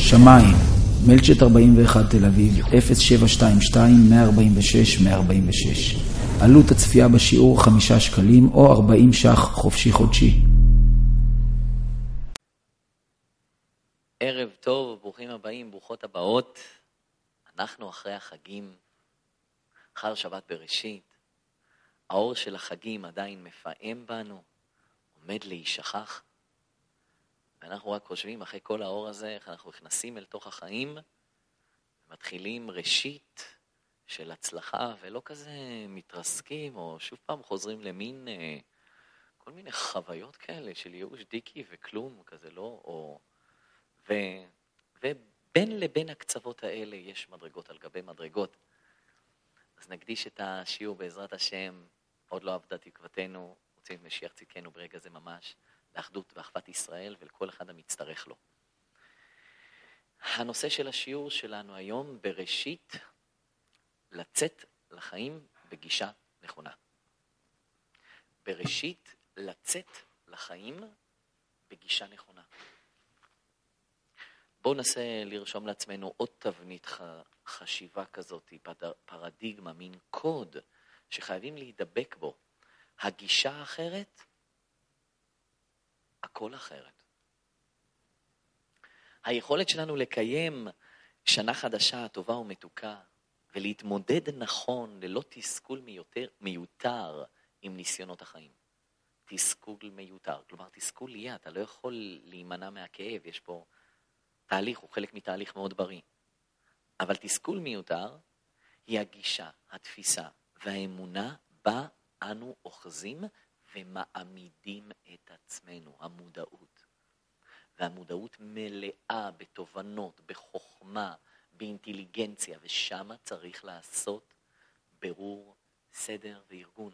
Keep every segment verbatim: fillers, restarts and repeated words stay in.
שמיים, מלצ'ט ארבעים ואחת תל אביב, אפס שבע שתיים שתיים מאה ארבעים ושש מאה ארבעים ושש. עלות הצפייה בשיעור חמישה שקלים או ארבעים ש"ח חופשי חודשי. ערב טוב, ברוכים הבאים, ברוכות הבאות. אנחנו אחרי החגים, אחר שבת בראשית. האור של החגים עדיין מפעם בנו, עומד להישכח. ואנחנו רק חושבים אחרי כל האור הזה, איך אנחנו נכנסים אל תוך החיים, מתחילים ראשית של הצלחה, ולא כזה מתרסקים, או שוב פעם חוזרים למין, אה, כל מיני חוויות כאלה של ייאוש דיקי וכלום, כזה לא, או... ו... ובין לבין הקצוות האלה יש מדרגות על גבי מדרגות. אז נקדיש את השיעור בעזרת השם, עוד לא עבדה תקוותנו, רוצים משיח צדקנו ברגע זה ממש, לאחדות ואחוות ישראל ולכל אחד המצטרך לו. הנושא של השיעור שלנו היום בראשית, לצאת לחיים בגישה נכונה. בראשית, לצאת לחיים בגישה נכונה. בואו ננסה לרשום לעצמנו עוד תבנית חשיבה כזאת, פרדיגמה, מין קוד שחייבים להידבק בו. הגישה אחרת, הכל אחרת. היכולת שלנו לקיים שנה חדשה טובה ומתוקה, ולהתמודד נכון ללא תסכול מיותר, מיותר עם ניסיונות החיים. תסכול מיותר, כלומר תסכול יהיה, אתה לא יכול להימנע מהכאב, יש פה תהליך, הוא חלק מתהליך מאוד בריא. אבל תסכול מיותר היא הגישה, התפיסה והאמונה בה אנו אוחזים ומעמידים את עצמנו, המודעות. והמודעות מלאה בתובנות, בחוכמה, באינטליגנציה, ושם צריך לעשות ברור, סדר וארגון.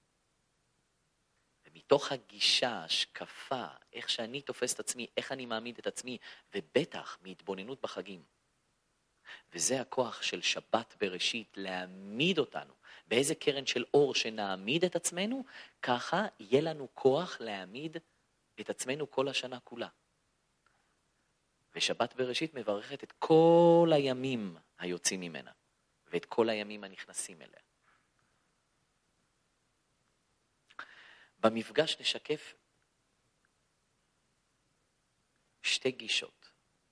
ומתוך הגישה, השקפה, איך שאני תופס את עצמי, איך אני מעמיד את עצמי, ובטח מהתבוננות בחגים. וזה הכוח של שבת בראשית, להעמיד אותנו באיזה קרן של אור שנעמיד את עצמנו, ככה יהיה לנו כוח להעמיד את עצמנו כל השנה כולה. ושבת בראשית מברכת את כל הימים היוצאים ממנה, ואת כל הימים הנכנסים אליה. במפגש נשקף שתי גישות.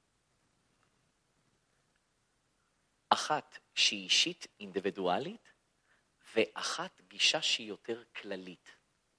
אחת שהיא אישית, אינדיבידואלית, ואחת גישה שהיא יותר כללית.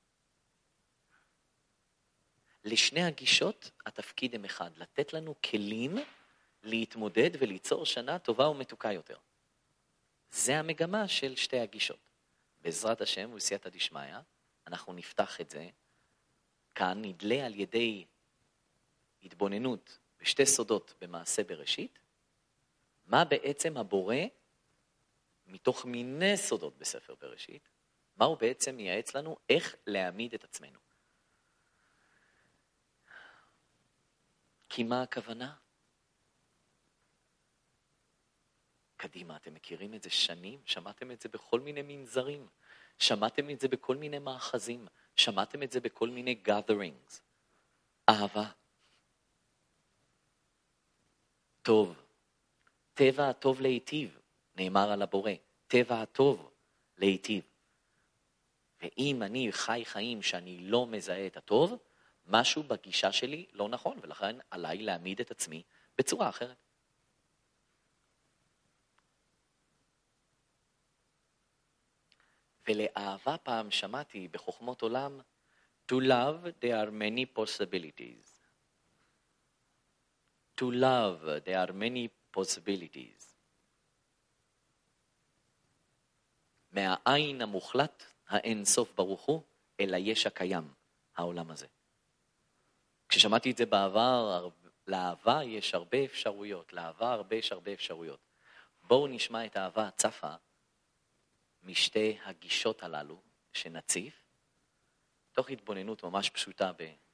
לשני הגישות התפקיד הם אחד, לתת לנו כלים להתמודד וליצור שנה טובה ומתוקה יותר. זה המגמה של שתי הגישות. בעזרת השם ובסייעתא דשמיא, אנחנו נפתח את זה, כאן נדלה על ידי התבוננות בשתי סודות במעשה בראשית, מה בעצם הבורא, מתוך מיני סודות בספר בראשית, מה הוא בעצם מייעץ לנו, איך להעמיד את עצמנו. כי מה הכוונה? קדימה, אתם מכירים את זה שנים? שמעתם את זה בכל מיני מנזרים, שמעתם את זה בכל מיני מאחזים, שמעתם את זה בכל מיני gatherings. אהבה. טוב. טבע הטוב להיטיב, נאמר על הבורא. טבע הטוב להיטיב. ואם אני חי חיים שאני לא מזהה את הטוב, משהו בגישה שלי לא נכון, ולכן עליי להעמיד את עצמי בצורה אחרת. ולאהבה פעם שמעתי בחוכמות עולם, to love there are many possibilities. To love there are many possibilities. מהעין המוחלט, האין סוף ברוך הוא, אל היש הקיים, העולם הזה. כששמעתי את זה בעבר, לאהבה יש הרבה אפשרויות, לאהבה הרבה יש הרבה אפשרויות. בואו נשמע את האהבה הצפה משתי הגישות הללו שנציף, תוך התבוננות ממש פשוטה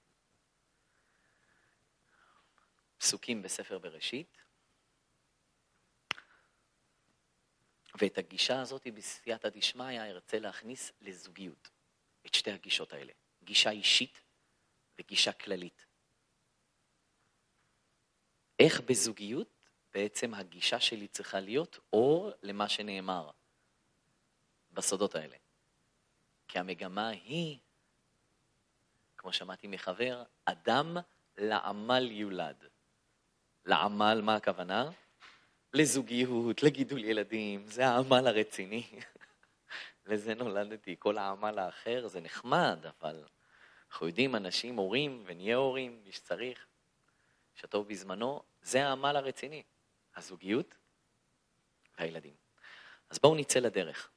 בפסוקים בספר בראשית, ואת הגישה הזאת בסייעתא דשמיא ארצה להכניס לזוגיות, את שתי הגישות האלה, גישה אישית וגישה כללית. איך בזוגיות בעצם הגישה שלי צריכה להיות אור למה שנאמר בסודות האלה. כי המגמה היא, כמו שמעתי מחבר, אדם לעמל יולד. לעמל, מה הכוונה? לזוגיות, לגידול ילדים, זה העמל הרציני. לזה נולדתי. כל העמל האחר זה נחמד, אבל אנחנו יודעים, אנשים הורים ונהיה הורים, מי שצריך, שטוב בזמנו, זה העמל הרציני. הזוגיות והילדים. אז בואו נצא לדרך.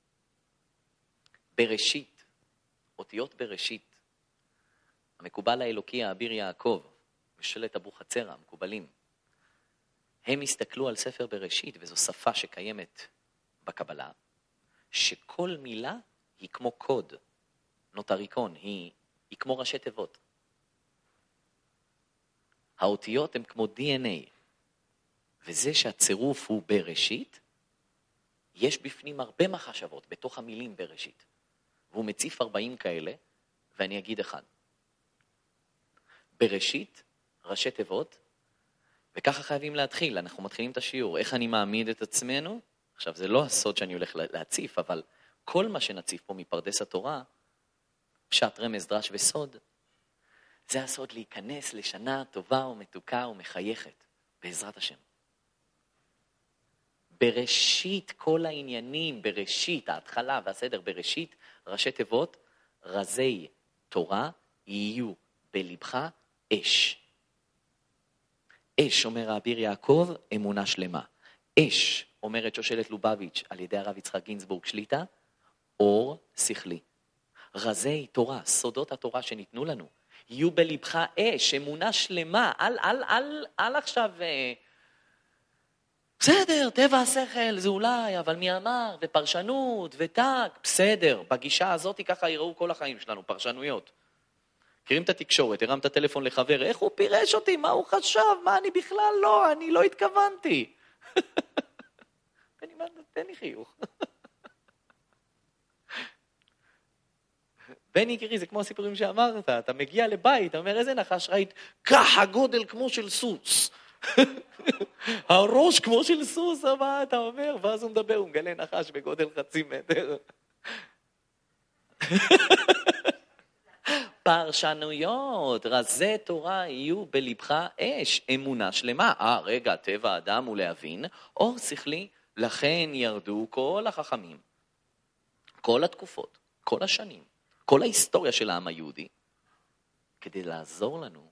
בראשית, אותיות בראשית, המקובל האלוקי האביר יעקב, ושלט אבוחצירא, המקובלים, הם הסתכלו על ספר בראשית, וזו שפה שקיימת בקבלה, שכל מילה היא כמו קוד, נוטריקון, היא, היא כמו ראשי תיבות. האותיות הן כמו די אן איי, וזה שהצירוף הוא בראשית, יש בפנים הרבה מחשבות בתוך המילים בראשית, והוא מציף ארבעים כאלה, ואני אגיד אחד. בראשית, ראשי תיבות, וככה חייבים להתחיל, אנחנו מתחילים את השיעור, איך אני מעמיד את עצמנו, עכשיו זה לא הסוד שאני הולך להציף, אבל כל מה שנציף פה מפרדס התורה, פשט רמז דרש וסוד, זה הסוד להיכנס לשנה טובה ומתוקה ומחייכת, בעזרת השם. בראשית כל העניינים, בראשית, ההתחלה והסדר בראשית, ראשי תיבות, רזי תורה יהיו בלבך אש. אש, אומר האביר יעקב, אמונה שלמה. אש, אומרת שושלת לובביץ' על ידי הרב יצחק גינזבורג שליטה, אור שכלי. רזי תורה, סודות התורה שניתנו לנו, יהיו בלבך אש, אמונה שלמה, אל, אל, אל, אל עכשיו, בסדר, טבע השכל זה אולי, אבל מי אמר, ופרשנות, וטק, בסדר, בגישה הזאת ככה יראו כל החיים שלנו, פרשנויות. מכירים את התקשורת, הרמת הטלפון לחבר, איך הוא פירש אותי, מה הוא חשב, מה אני בכלל לא, אני לא התכוונתי. תן לי חיוך. בני יקירי, זה כמו הסיפורים שאמרת, אתה מגיע לבית, אתה אומר, איזה נחש ראית? ככה גודל כמו של סוס. הראש כמו של סוס, מה אתה אומר? ואז הוא מדבר, הוא מגלה נחש בגודל חצי מטר. פרשנויות, רזי תורה יהיו בלבך אש, אמונה שלמה. אה, רגע, טבע האדם הוא להבין, אור שכלי, לכן ירדו כל החכמים, כל התקופות, כל השנים, כל ההיסטוריה של העם היהודי, כדי לעזור לנו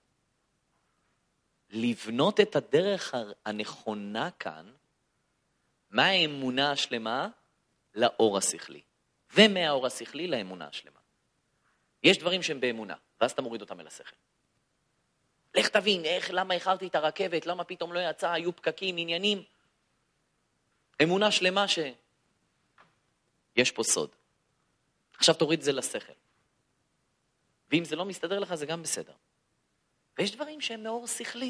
לבנות את הדרך הנכונה כאן, מה האמונה השלמה? לאור השכלי. ומהאור השכלי לאמונה השלמה. יש דברים שהם באמונה, ואז אתה מוריד אותם אל השכל. לך תבין, איך, למה איחרתי את הרכבת, למה פתאום לא יצא, היו פקקים, עניינים. אמונה שלמה ש... יש פה סוד. עכשיו תוריד זה לשכל. ואם זה לא מסתדר לך, זה גם בסדר. ויש דברים שהם מאור שכלי.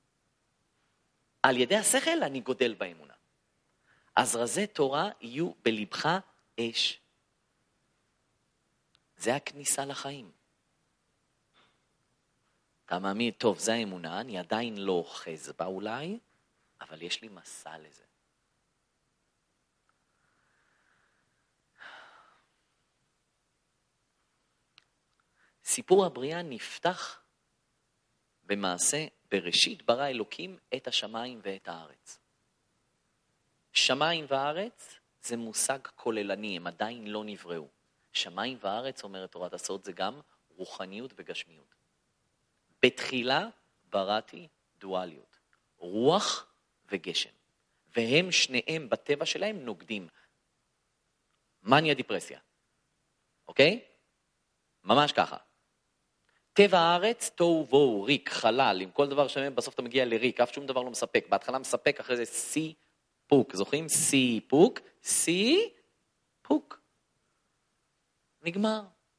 על ידי השכל אני גודל באמונה. אז רזי תורה יהיו בלבך אש. זה הכניסה לחיים. אתה מאמין, טוב, זה האמונה, אני עדיין לא אוחז בה אולי, אבל יש לי מסע לזה. סיפור הבריאה נפתח במעשה בראשית ברא אלוקים את השמיים ואת הארץ. שמיים וארץ זה מושג כוללני, הם עדיין לא נבראו. שמיים וארץ, אומרת תורת הסוד, זה גם רוחניות וגשמיות. בתחילה בראתי דואליות, רוח וגשם. והם שניהם בטבע שלהם נוגדים. מניה דיפרסיה. אוקיי? ממש ככה. טבע הארץ, תוהו ובוהו, ריק, חלל, עם כל דבר שמהם בסוף אתה מגיע לריק, אף שום דבר לא מספק. בהתחלה מספק, אחרי זה סיפוק. זוכרים? סיפוק, סיפוק. נגמר.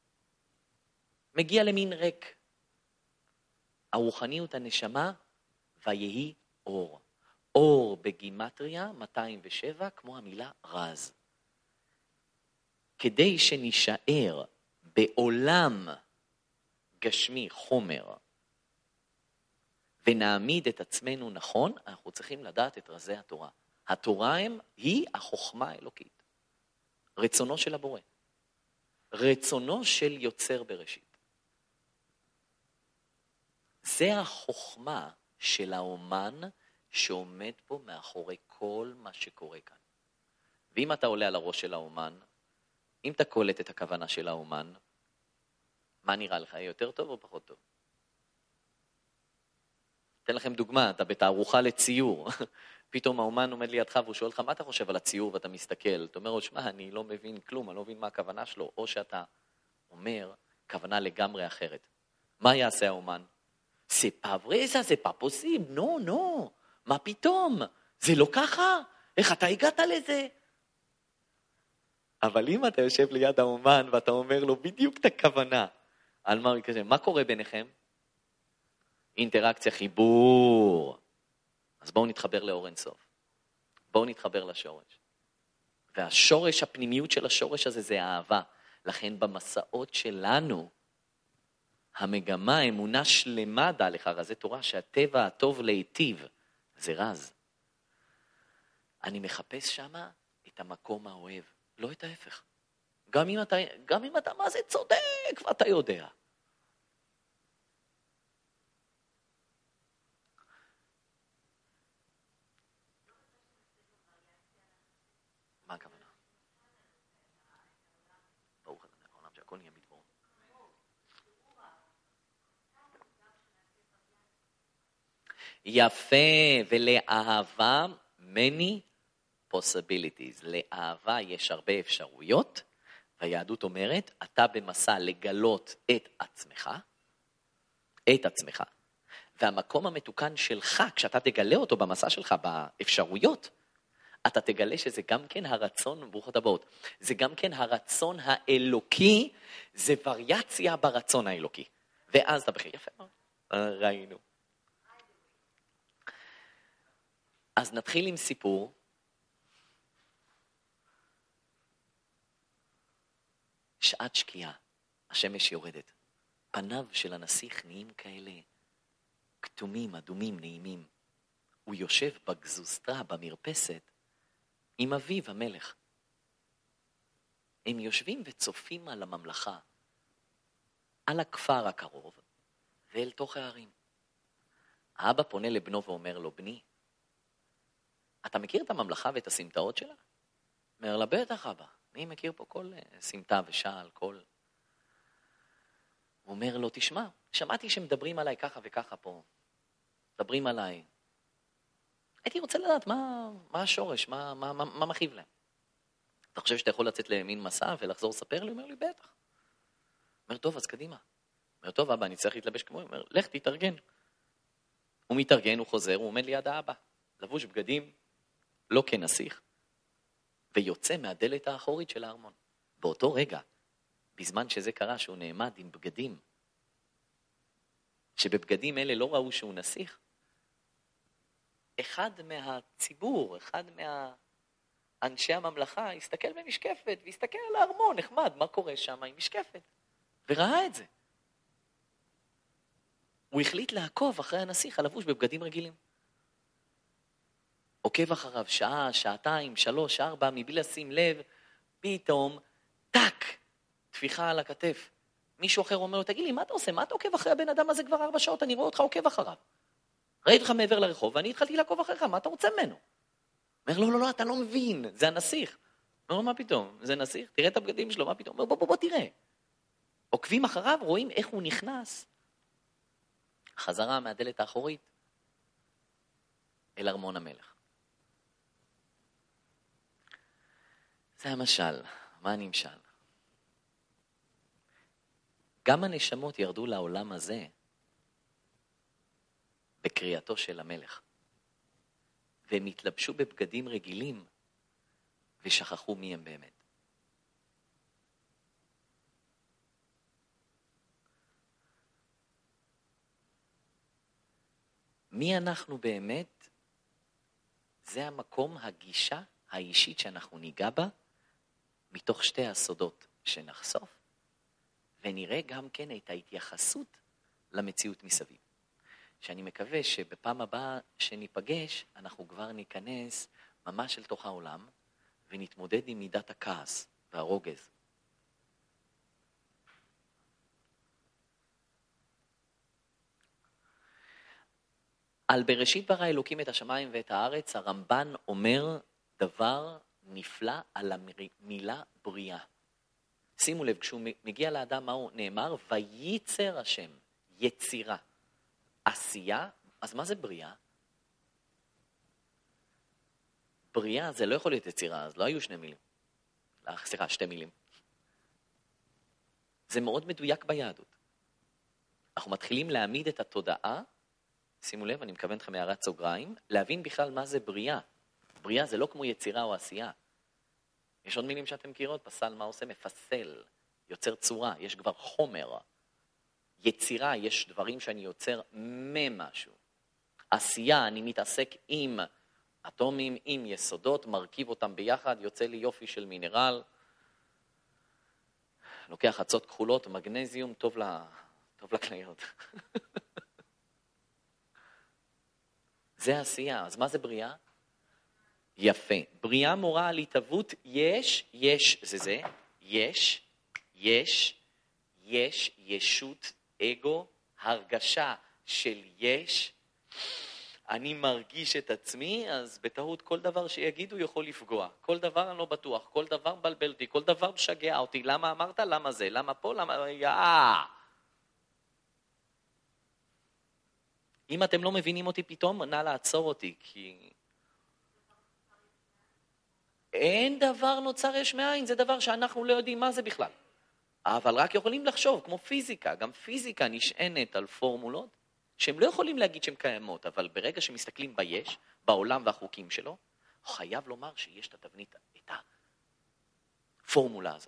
מגיע למין ריק. הרוחניות הנשמה, ויהי אור. אור בגימטריה, מאתיים ושבע, כמו המילה רז. כדי שנשאר בעולם גשמי חומר, ונעמיד את עצמנו נכון, אנחנו צריכים לדעת את רזי התורה. התורה הם, היא החוכמה האלוקית. רצונו של הבורא. רצונו של יוצר בראשית. זה החוכמה של האומן שעומד פה מאחורי כל מה שקורה כאן. ואם אתה עולה על הראש של האומן, אם אתה קולט את הכוונה של האומן, מה נראה לך? יהיה יותר טוב או פחות טוב? אתן לכם דוגמה, אתה בתערוכה לציור, פתאום האומן עומד לידך והוא שואל לך, מה אתה חושב על הציור? ואתה מסתכל, אתה אומר לו, שמע, אני לא מבין כלום, אני לא מבין מה הכוונה שלו, או שאתה אומר, כוונה לגמרי אחרת. מה יעשה האומן? זה pas vrai, ça, c'est pas possible, נו, נו, מה פתאום? זה לא ככה? איך אתה הגעת לזה? אבל אם אתה יושב ליד האומן ואתה אומר לו בדיוק את הכוונה, על מה הוא יקרה, מה קורה ביניכם? אינטראקציה, חיבור. אז בואו נתחבר לאור אין סוף. בואו נתחבר לשורש. והשורש, הפנימיות של השורש הזה זה האהבה. לכן במסעות שלנו, המגמה, אמונה שלמה, דע לך, רזי תורה, שהטבע הטוב להיטיב, זה רז. אני מחפש שמה את המקום האוהב, לא את ההפך. גם אם אתה, גם אם אתה מה זה צודק, ואתה יודע. מה הכוונה? ברוך אתה העולם שהכל נהיה מדבור. יפה, ולאהבה many possibilities. לאהבה יש הרבה אפשרויות, והיהדות אומרת, אתה במסע לגלות את עצמך, את עצמך, והמקום המתוקן שלך, כשאתה תגלה אותו במסע שלך, באפשרויות, אתה תגלה שזה גם כן הרצון, ברוכות הבאות, זה גם כן הרצון האלוקי, זה וריאציה ברצון האלוקי. ואז אתה בכי, יפה מאוד, ראינו. אז נתחיל עם סיפור. שעת שקיעה, השמש יורדת. פניו של הנסיך נהיים כאלה כתומים, אדומים, נעימים. הוא יושב בגזוסטרה, במרפסת, עם אביו המלך. הם יושבים וצופים על הממלכה, על הכפר הקרוב, ואל תוך הערים. האבא פונה לבנו ואומר לו, בני, אתה מכיר את הממלכה ואת הסמטאות שלה? אומר לה, בטח אבא, מי מכיר פה כל סמטה ושעל, כל... הוא אומר לו, תשמע, שמעתי שמדברים עליי ככה וככה פה, מדברים עליי. הייתי רוצה לדעת מה, מה השורש, מה, מה, מה, מה מכיב להם. אתה חושב שאתה יכול לצאת למין מסע ולחזור לספר לי? הוא אומר לי, בטח. אומר, טוב, אז קדימה. אומר, טוב, אבא, אני צריך להתלבש כמו, הוא אומר, לך תתארגן. הוא מתארגן, הוא חוזר, הוא עומד ליד האבא, לבוש בגדים, לא כנסיך, ויוצא מהדלת האחורית של הארמון. באותו רגע, בזמן שזה קרה, שהוא נעמד עם בגדים, שבבגדים אלה לא ראו שהוא נסיך, אחד מהציבור, אחד מהאנשי הממלכה, הסתכל במשקפת, והסתכל על הארמון, נחמד, מה קורה שם עם משקפת? וראה את זה. הוא החליט לעקוב אחרי הנסיך, הלבוש בבגדים רגילים. עוקב אחריו שעה, שעתיים, שלוש, ארבע, מבלי לשים לב, פתאום, טק, תפיחה על הכתף. מישהו אחר אומר לו, תגיד לי, מה אתה עושה? מה אתה עוקב אחרי הבן אדם הזה כבר ארבע שעות? אני רואה אותך עוקב אחריו. ראיתי לך מעבר לרחוב, ואני התחלתי לעקוב אחריך, מה אתה רוצה ממנו? אומר, לא, לא, לא, אתה לא מבין, זה הנסיך. אומר לו, מה פתאום? זה נסיך? תראה את הבגדים שלו, מה פתאום? אומר, בוא, בוא, בוא, תראה. עוקבים אחריו, רואים איך הוא נכנס. חזרה מהדלת האחורית אל ארמון המלך. זה המשל. מה הנמשל? גם הנשמות ירדו לעולם הזה בקריאתו של המלך. והם התלבשו בבגדים רגילים ושכחו מי הם באמת. מי אנחנו באמת? זה המקום, הגישה האישית שאנחנו ניגע בה, מתוך שתי הסודות שנחשוף, ונראה גם כן את ההתייחסות למציאות מסביב. שאני מקווה שבפעם הבאה שניפגש, אנחנו כבר ניכנס ממש אל תוך העולם, ונתמודד עם מידת הכעס והרוגז. על בראשית ברא אלוקים את השמיים ואת הארץ, הרמב"ן אומר דבר נפלא על המילה בריאה. שימו לב, כשהוא מגיע לאדם, מה הוא נאמר? וייצר השם, יצירה. עשייה, אז מה זה בריאה? בריאה זה לא יכול להיות יצירה, אז לא היו שני מילים. סליחה, שתי מילים. זה מאוד מדויק ביהדות. אנחנו מתחילים להעמיד את התודעה, שימו לב, אני מכוון אתכם הערת סוגריים, להבין בכלל מה זה בריאה. בריאה זה לא כמו יצירה או עשייה. יש עוד מילים שאתם מכירות, פסל מה עושה? מפסל, יוצר צורה, יש כבר חומר. יצירה, יש דברים שאני יוצר ממשהו. עשייה, אני מתעסק עם אטומים, עם יסודות, מרכיב אותם ביחד, יוצא לי יופי של מינרל, לוקח חצות כחולות, מגנזיום, טוב, לה, טוב לכליות. זה עשייה, אז מה זה בריאה? יפה. בריאה מורה על התהוות, יש, יש, זה זה, יש, יש, יש, ישות, אגו, הרגשה של יש, אני מרגיש את עצמי, אז בטעות כל דבר שיגידו יכול לפגוע. כל דבר אני לא בטוח, כל דבר בלבל אותי, כל דבר משגע אותי. למה אמרת? למה זה? למה פה? למה? יאה! אם אתם לא מבינים אותי פתאום, נא לעצור אותי, כי אין דבר נוצר יש מאין, זה דבר שאנחנו לא יודעים מה זה בכלל. אבל רק יכולים לחשוב, כמו פיזיקה, גם פיזיקה נשענת על פורמולות, שהם לא יכולים להגיד שהן קיימות, אבל ברגע שמסתכלים ביש, בעולם והחוקים שלו, הוא חייב לומר שיש את התבנית, את הפורמולה הזו.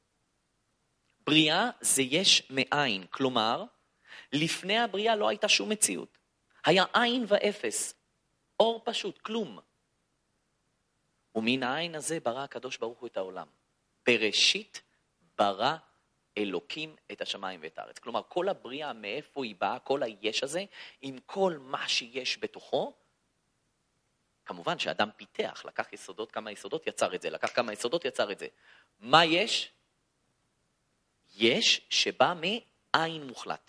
בריאה זה יש מאין, כלומר, לפני הבריאה לא הייתה שום מציאות. היה עין ואפס, אור פשוט, כלום. ומן העין הזה ברא הקדוש ברוך הוא את העולם. בראשית ברא אלוקים את השמיים ואת הארץ. כלומר, כל הבריאה מאיפה היא באה, כל היש הזה, עם כל מה שיש בתוכו, כמובן שאדם פיתח, לקח יסודות, כמה יסודות יצר את זה, לקח כמה יסודות יצר את זה. מה יש? יש שבא מעין מוחלט.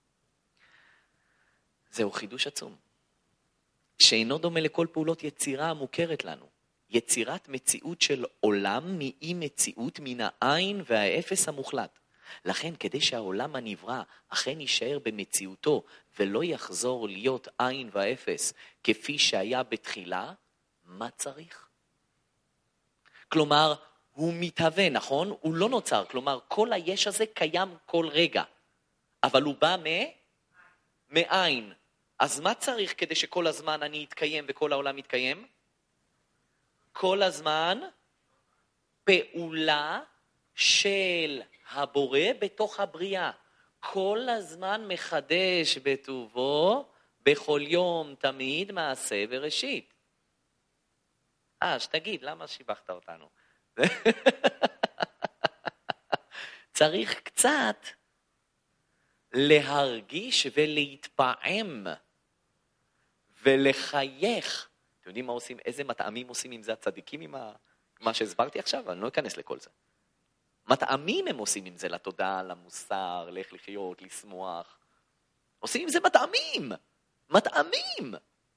זהו חידוש עצום, שאינו דומה לכל פעולות יצירה המוכרת לנו. יצירת מציאות של עולם מאי מציאות מן העין והאפס המוחלט. לכן כדי שהעולם הנברא אכן יישאר במציאותו ולא יחזור להיות עין ואפס כפי שהיה בתחילה, מה צריך? כלומר, הוא מתהווה, נכון? הוא לא נוצר, כלומר כל היש הזה קיים כל רגע, אבל הוא בא מ... מעין. אז מה צריך כדי שכל הזמן אני אתקיים וכל העולם יתקיים? כל הזמן פעולה של הבורא בתוך הבריאה. כל הזמן מחדש בטובו, בכל יום תמיד מעשה וראשית. אה, שתגיד, למה שיבחת אותנו? צריך קצת להרגיש ולהתפעם ולחייך. אתם יודעים מה עושים, איזה מטעמים עושים עם זה הצדיקים, עם מה שהסברתי עכשיו? אני לא אכנס לכל זה. מטעמים הם עושים עם זה לתודעה, למוסר, לאיך לחיות, לשמוח. עושים עם זה מטעמים. מטעמים.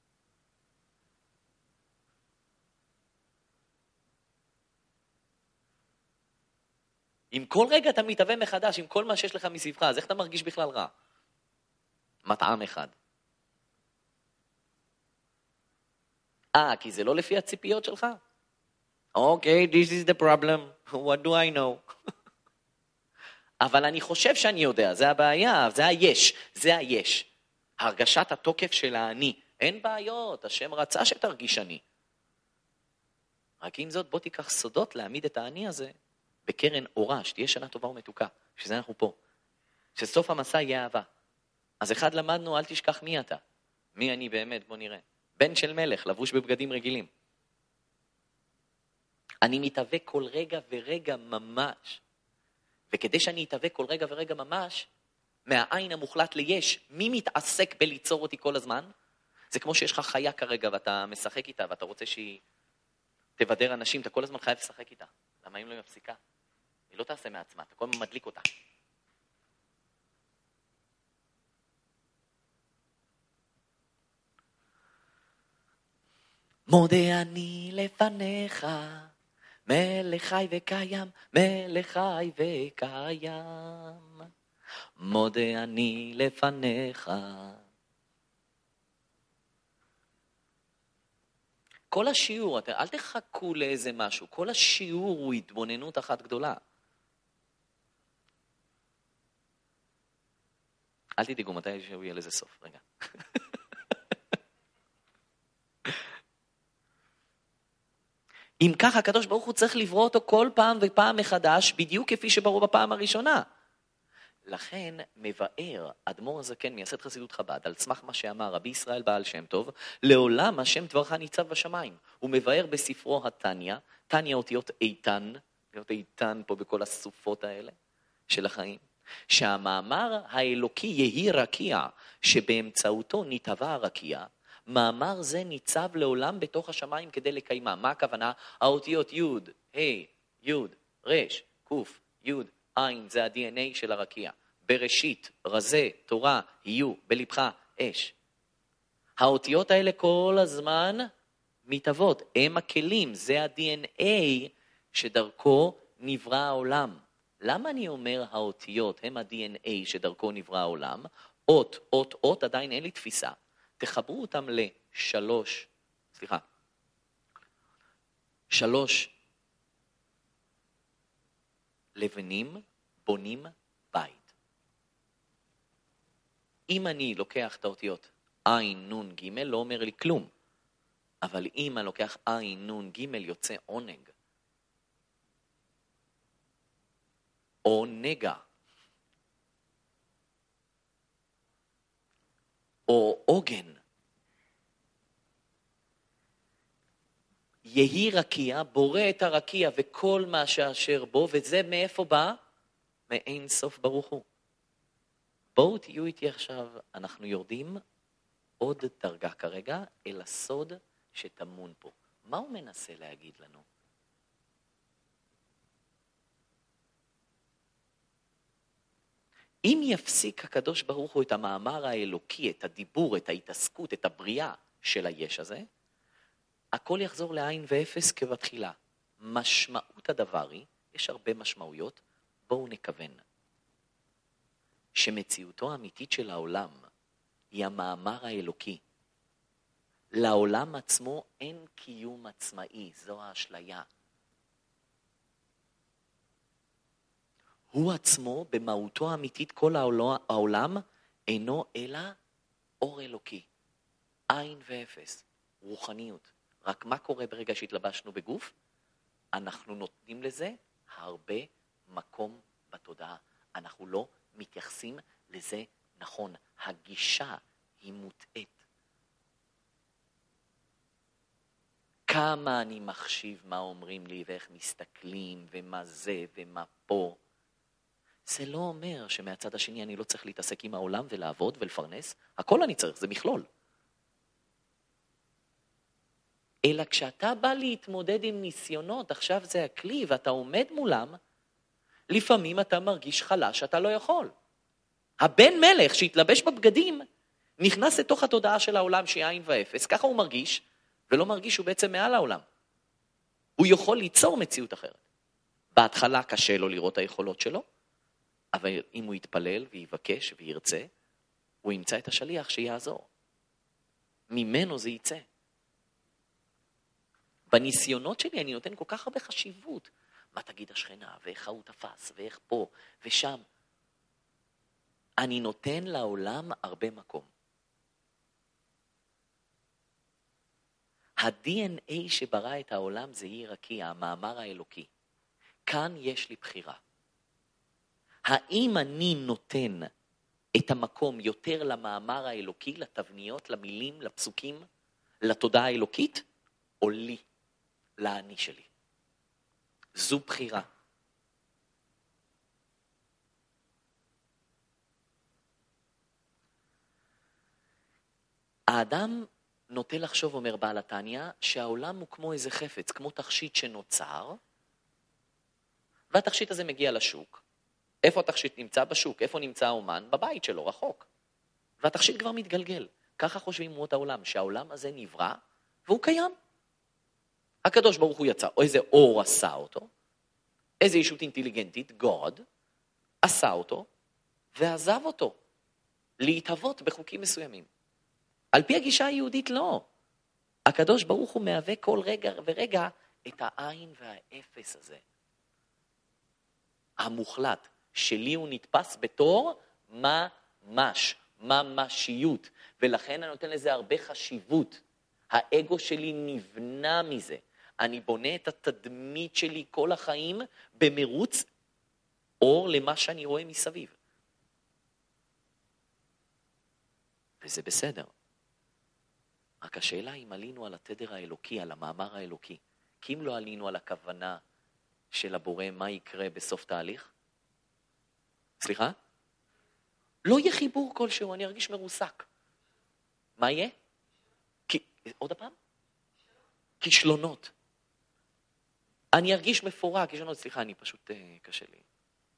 אם כל רגע אתה מתהווה מחדש, עם כל מה שיש לך מסביבך, אז איך אתה מרגיש בכלל רע? מטעם אחד. אה, כי זה לא לפי הציפיות שלך? אוקיי, this is the problem. What do I know? אבל אני חושב שאני יודע, זה הבעיה, זה היש, זה היש. הרגשת התוקף של האני. אין בעיות, השם רצה שתרגיש אני. רק עם זאת, בוא תיקח סודות להעמיד את האני הזה בקרן אורה, שתהיה שנה טובה ומתוקה, שזה אנחנו פה. שסוף המסע יהיה אהבה. אז אחד למדנו, אל תשכח מי אתה. מי אני באמת, בוא נראה. בן של מלך, לבוש בבגדים רגילים. אני מתהווה כל רגע ורגע ממש. וכדי שאני אתהווה כל רגע ורגע ממש, מהעין המוחלט ליש. מי מתעסק בליצור אותי כל הזמן? זה כמו שיש לך חיה כרגע ואתה משחק איתה ואתה רוצה שהיא תבדר אנשים, אתה כל הזמן חייב לשחק איתה. למה אם לא היא מפסיקה? היא לא תעשה מעצמה, אתה כל הזמן מדליק אותה. מודה אני לפניך, מלך חי וקיים, מלך חי וקיים. מודה אני לפניך. כל השיעור, אל תחכו לאיזה משהו, כל השיעור הוא התבוננות אחת גדולה. אל תדאגו, מתי שהוא יהיה לזה סוף, רגע. אם ככה, הקדוש ברוך הוא צריך לברוא אותו כל פעם ופעם מחדש, בדיוק כפי שברוא בפעם הראשונה. לכן מבאר אדמו"ר הזקן מייסד חסידות חב"ד על סמך מה שאמר רבי ישראל בעל שם טוב, לעולם השם דברך ניצב בשמיים. הוא מבאר בספרו התניא, תניא אותיות איתן, אותיות איתן פה בכל הסופות האלה של החיים, שהמאמר האלוקי יהי רקיע, שבאמצעותו נתהווה הרקיע, מאמר זה ניצב לעולם בתוך השמיים כדי לקיימה. מה הכוונה? האותיות י', ה', י', ר', ק', י', עין, זה ה-די אן איי של הרקיע. בראשית, רזה, תורה, יהיו, בלבך, אש. האותיות האלה כל הזמן מתהוות, הם הכלים, זה ה-די אן איי שדרכו נברא העולם. למה אני אומר האותיות הם ה-די אן איי שדרכו נברא העולם? אות, אות, אות, עדיין אין לי תפיסה. תחברו אותם לשלוש, סליחה, שלוש לבנים בונים בית. אם אני לוקח את האותיות עין, נון, ג' לא אומר לי כלום, אבל אם אני לוקח עין, נון, ג' יוצא עונג. או נגע. או עוגן. יהי רקיע, בורא את הרקיע וכל מה שאשר בו, וזה מאיפה בא? מאין סוף ברוך הוא. בואו תהיו איתי עכשיו, אנחנו יורדים עוד דרגה כרגע אל הסוד שטמון פה. מה הוא מנסה להגיד לנו? אם יפסיק הקדוש ברוך הוא את המאמר האלוקי, את הדיבור, את ההתעסקות, את הבריאה של היש הזה, הכל יחזור לעין ואפס כבתחילה. משמעות הדבר היא, יש הרבה משמעויות, בואו נכוון. שמציאותו האמיתית של העולם היא המאמר האלוקי. לעולם עצמו אין קיום עצמאי, זו האשליה. הוא עצמו במהותו האמיתית כל העולם אינו אלא אור אלוקי. עין ואפס, רוחניות. רק מה קורה ברגע שהתלבשנו בגוף? אנחנו נותנים לזה הרבה מקום בתודעה. אנחנו לא מתייחסים לזה נכון. הגישה היא מוטעית. כמה אני מחשיב מה אומרים לי ואיך מסתכלים ומה זה ומה פה. זה לא אומר שמהצד השני אני לא צריך להתעסק עם העולם ולעבוד ולפרנס. הכל אני צריך, זה מכלול. אלא כשאתה בא להתמודד עם ניסיונות, עכשיו זה הכלי ואתה עומד מולם, לפעמים אתה מרגיש חלש, אתה לא יכול. הבן מלך שהתלבש בבגדים, נכנס לתוך התודעה של העולם שהיא עין ואפס, ככה הוא מרגיש, ולא מרגיש שהוא בעצם מעל העולם. הוא יכול ליצור מציאות אחרת. בהתחלה קשה לו לראות היכולות שלו, אבל אם הוא יתפלל ויבקש וירצה, הוא ימצא את השליח שיעזור. ממנו זה יצא. בניסיונות שלי אני נותן כל כך הרבה חשיבות. מה תגיד השכנה, ואיך הוא תפס, ואיך פה, ושם. אני נותן לעולם הרבה מקום. ה-די אן איי שברא את העולם זה יהי רקיע, המאמר האלוקי. כאן יש לי בחירה. האם אני נותן את המקום יותר למאמר האלוקי, לתבניות, למילים, לפסוקים, לתודעה האלוקית, או לי, לעני שלי? זו בחירה. האדם נוטה לחשוב, אומר בעל התניא, שהעולם הוא כמו איזה חפץ, כמו תכשיט שנוצר, והתכשיט הזה מגיע לשוק. איפה התכשיט נמצא? בשוק. איפה נמצא האומן? בבית שלו, רחוק. והתכשיט כבר מתגלגל. ככה חושבים אומות העולם, שהעולם הזה נברא, והוא קיים. הקדוש ברוך הוא יצא, או איזה אור עשה אותו, איזה ישות אינטליגנטית, God, עשה אותו, ועזב אותו, להתהוות בחוקים מסוימים. על פי הגישה היהודית לא. הקדוש ברוך הוא מהווה כל רגע ורגע את העין והאפס הזה. המוחלט, שלי הוא נתפס בתור ממש, ממשיות, ולכן אני נותן לזה הרבה חשיבות. האגו שלי נבנה מזה. אני בונה את התדמית שלי כל החיים במרוץ אור למה שאני רואה מסביב. וזה בסדר. רק השאלה אם עלינו על התדר האלוקי, על המאמר האלוקי, כי אם לא עלינו על הכוונה של הבורא, מה יקרה בסוף תהליך? סליחה? לא יהיה חיבור כלשהו, אני ארגיש מרוסק. מה יהיה? כי, עוד הפעם? כישלונות. אני ארגיש מפורק, כישלונות, סליחה, אני פשוט uh, קשה לי.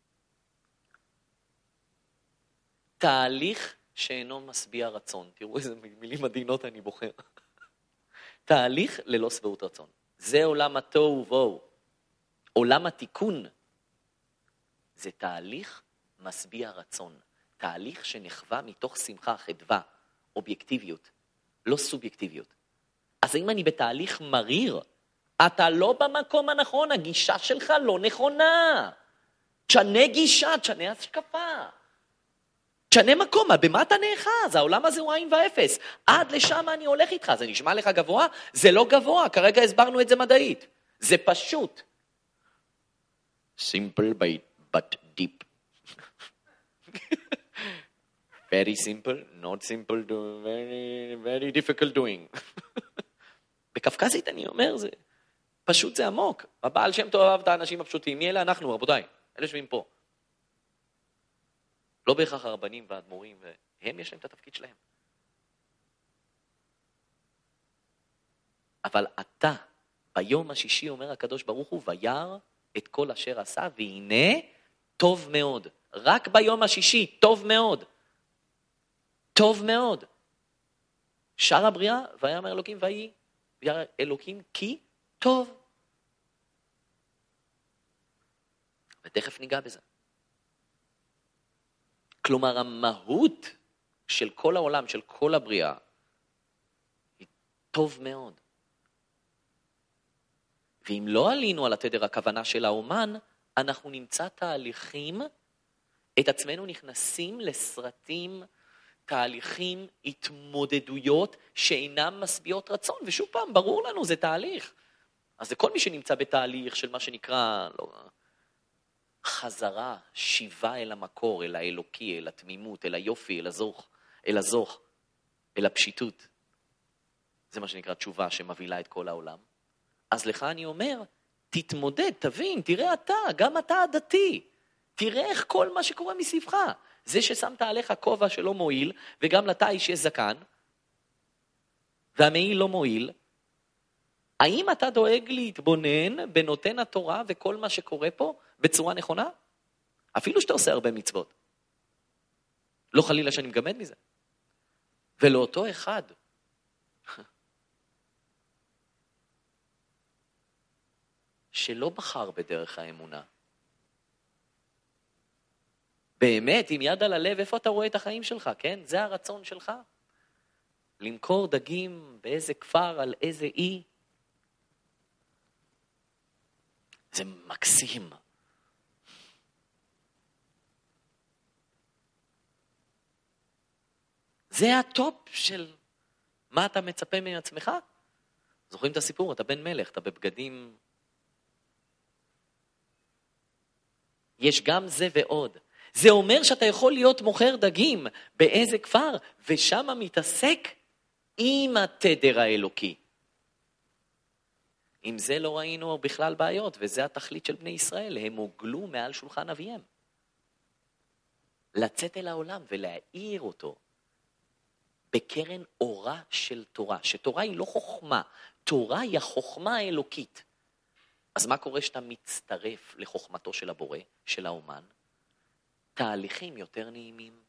תהליך שאינו משביע רצון. תראו איזה מילים עדינות אני בוחר. תהליך ללא שבעות רצון. זה עולם התוהו ובוהו. עולם התיקון. זה תהליך משביע רצון. תהליך שנחווה מתוך שמחה, חדווה, אובייקטיביות, לא סובייקטיביות. אז אם אני בתהליך מריר, אתה לא במקום הנכון, הגישה שלך לא נכונה. תשנה גישה, תשנה השקפה. תשנה מקום, במה אתה נאחז? העולם הזה הוא עין ואפס. עד לשם אני הולך איתך. זה נשמע לך גבוה? זה לא גבוה, כרגע הסברנו את זה מדעית. זה פשוט. Simple but deep. Very simple, not simple, very, very difficult doing. בקפקזית אני אומר, זה פשוט זה עמוק. הבעל שם טוב אהב את האנשים הפשוטים. מי אלה אנחנו, רבותיי? אלה שווים פה. לא בהכרח הרבנים והאדמו"רים, והם יש להם את התפקיד שלהם. אבל אתה, ביום השישי אומר הקדוש ברוך הוא, וירא את כל אשר עשה, והנה טוב מאוד. רק ביום השישי, טוב מאוד. טוב מאוד. שאר הבריאה, ויאמר אלוקים, ויהי אלוקים כי טוב. ותכף ניגע בזה. כלומר, המהות של כל העולם, של כל הבריאה, היא טוב מאוד. ואם לא עלינו על התדר הכוונה של האומן, אנחנו נמצא תהליכים, את עצמנו נכנסים לסרטים, תהליכים, התמודדויות שאינם משביעות רצון, ושוב פעם, ברור לנו, זה תהליך. אז זה כל מי שנמצא בתהליך של מה שנקרא, לא, חזרה, שיבה אל המקור, אל האלוקי, אל התמימות, אל היופי, אל הזוך, אל הזוך, אל הפשיטות. זה מה שנקרא תשובה שמבילה את כל העולם. אז לך אני אומר, תתמודד, תבין, תראה אתה, גם אתה הדתי. תראה איך כל מה שקורה מסביבך. זה ששמת עליך כובע שלא מועיל, וגם לתיש יש זקן, והמעיל לא מועיל, האם אתה דואג להתבונן בנותן התורה וכל מה שקורה פה בצורה נכונה? אפילו שאתה עושה הרבה מצוות. לא חלילה שאני מגמד מזה. ולאותו אחד, שלא בחר בדרך האמונה. באמת, עם יד על הלב, איפה אתה רואה את החיים שלך, כן? זה הרצון שלך. למכור דגים באיזה כפר, על איזה אי. זה מקסים. זה הטופ של מה אתה מצפה מעצמך. זוכרים את הסיפור? אתה בן מלך, אתה בבגדים. יש גם זה ועוד. זה אומר שאתה יכול להיות מוכר דגים באיזה כפר, ושם מתעסק עם התדר האלוקי. עם זה לא ראינו בכלל בעיות, וזה התכלית של בני ישראל, הם הוגלו מעל שולחן אביהם. לצאת אל העולם ולהאיר אותו. בקרן אורה של תורה, שתורה היא לא חוכמה, תורה היא החוכמה האלוקית. אז מה קורה שאתה מצטרף לחוכמתו של הבורא, של האומן? תהליכים יותר נעימים.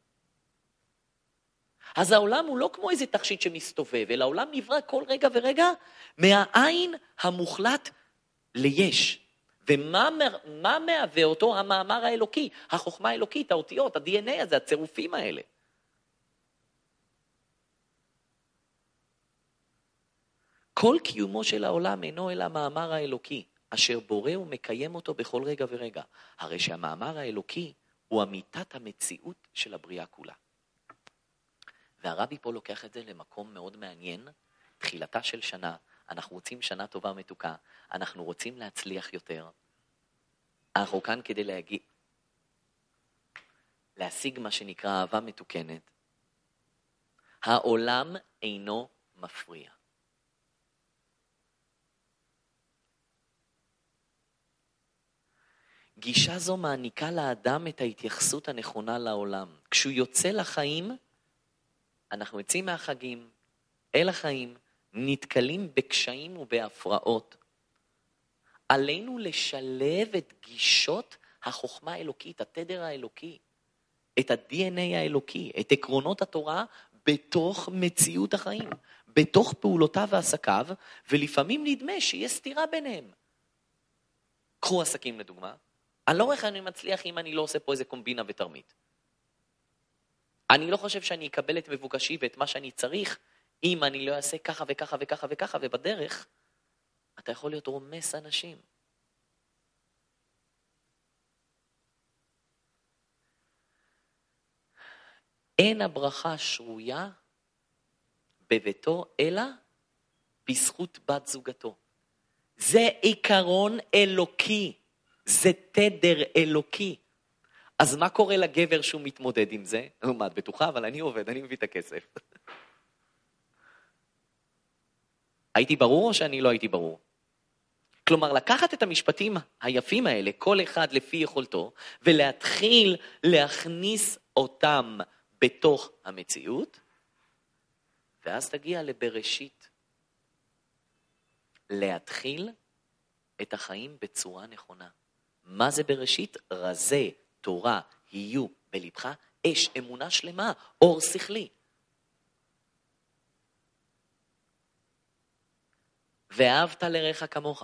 אז העולם הוא לא כמו איזה תכשיט שמסתובב, אלא העולם נברא כל רגע ורגע מהעין המוחלט ליש. ומה מה מהווה אותו? המאמר האלוקי, החוכמה האלוקית, האותיות, ה-די אן איי הזה, הצירופים האלה. כל קיומו של העולם אינו אלא המאמר האלוקי, אשר בורא ומקיים אותו בכל רגע ורגע. הרי שהמאמר האלוקי הוא אמיתת המציאות של הבריאה כולה. והרבי פה לוקח את זה למקום מאוד מעניין, תחילתה של שנה, אנחנו רוצים שנה טובה מתוקה, אנחנו רוצים להצליח יותר, אנחנו כאן כדי להגיע, להשיג מה שנקרא אהבה מתוקנת. העולם אינו מפריע. גישה זו מעניקה לאדם את ההתייחסות הנכונה לעולם. כשהוא יוצא לחיים, אנחנו יוצאים מהחגים אל החיים, נתקלים בקשיים ובהפרעות. עלינו לשלב את גישות החוכמה האלוקית, התדר האלוקי, את ה-די אן איי האלוקי, את עקרונות התורה בתוך מציאות החיים, בתוך פעולותיו ועסקיו, ולפעמים נדמה שיש סתירה ביניהם. קחו עסקים לדוגמה, אני לא רואה איך אני מצליח אם אני לא עושה פה איזה קומבינה ותרמית. אני לא חושב שאני אקבל את מבוקשי ואת מה שאני צריך, אם אני לא אעשה ככה וככה וככה וככה, ובדרך אתה יכול להיות רומס אנשים. אין הברכה שרויה בביתו, אלא בזכות בת זוגתו. זה עיקרון אלוקי, זה תדר אלוקי. אז מה קורה לגבר שהוא מתמודד עם זה? הוא מה, את בטוחה? אבל אני עובד, אני מביא את הכסף. הייתי ברור או שאני לא הייתי ברור? כלומר, לקחת את המשפטים היפים האלה, כל אחד לפי יכולתו, ולהתחיל להכניס אותם בתוך המציאות, ואז תגיע לבראשית. להתחיל את החיים בצורה נכונה. מה זה בראשית? רזה, תורה, יהיו בלבך, אש, אמונה שלמה, אור שכלי. ואהבת לרעך כמוך.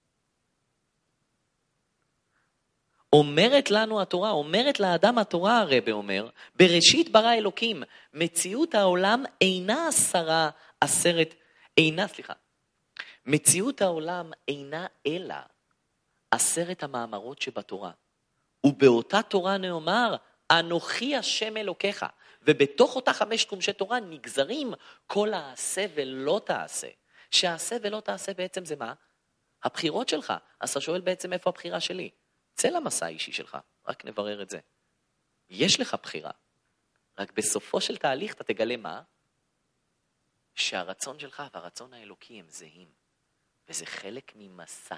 אומרת לנו התורה, אומרת לאדם התורה, הרבי אומר, בראשית ברא אלוקים, מציאות העולם אינה עשרה, עשרת, אינה, סליחה, מציאות העולם אינה אלא עשרת המאמרות שבתורה. ובאותה תורה נאמר, אנוכי השם אלוקיך, ובתוך אותה חמש קומשי תורה נגזרים כל העשה ולא תעשה. שהעשה ולא תעשה בעצם זה מה? הבחירות שלך. אז אתה שואל בעצם איפה הבחירה שלי? צא למסע האישי שלך, רק נברר את זה. יש לך בחירה, רק בסופו של תהליך אתה תגלה מה? שהרצון שלך והרצון האלוקי הם זהים, וזה חלק ממסע.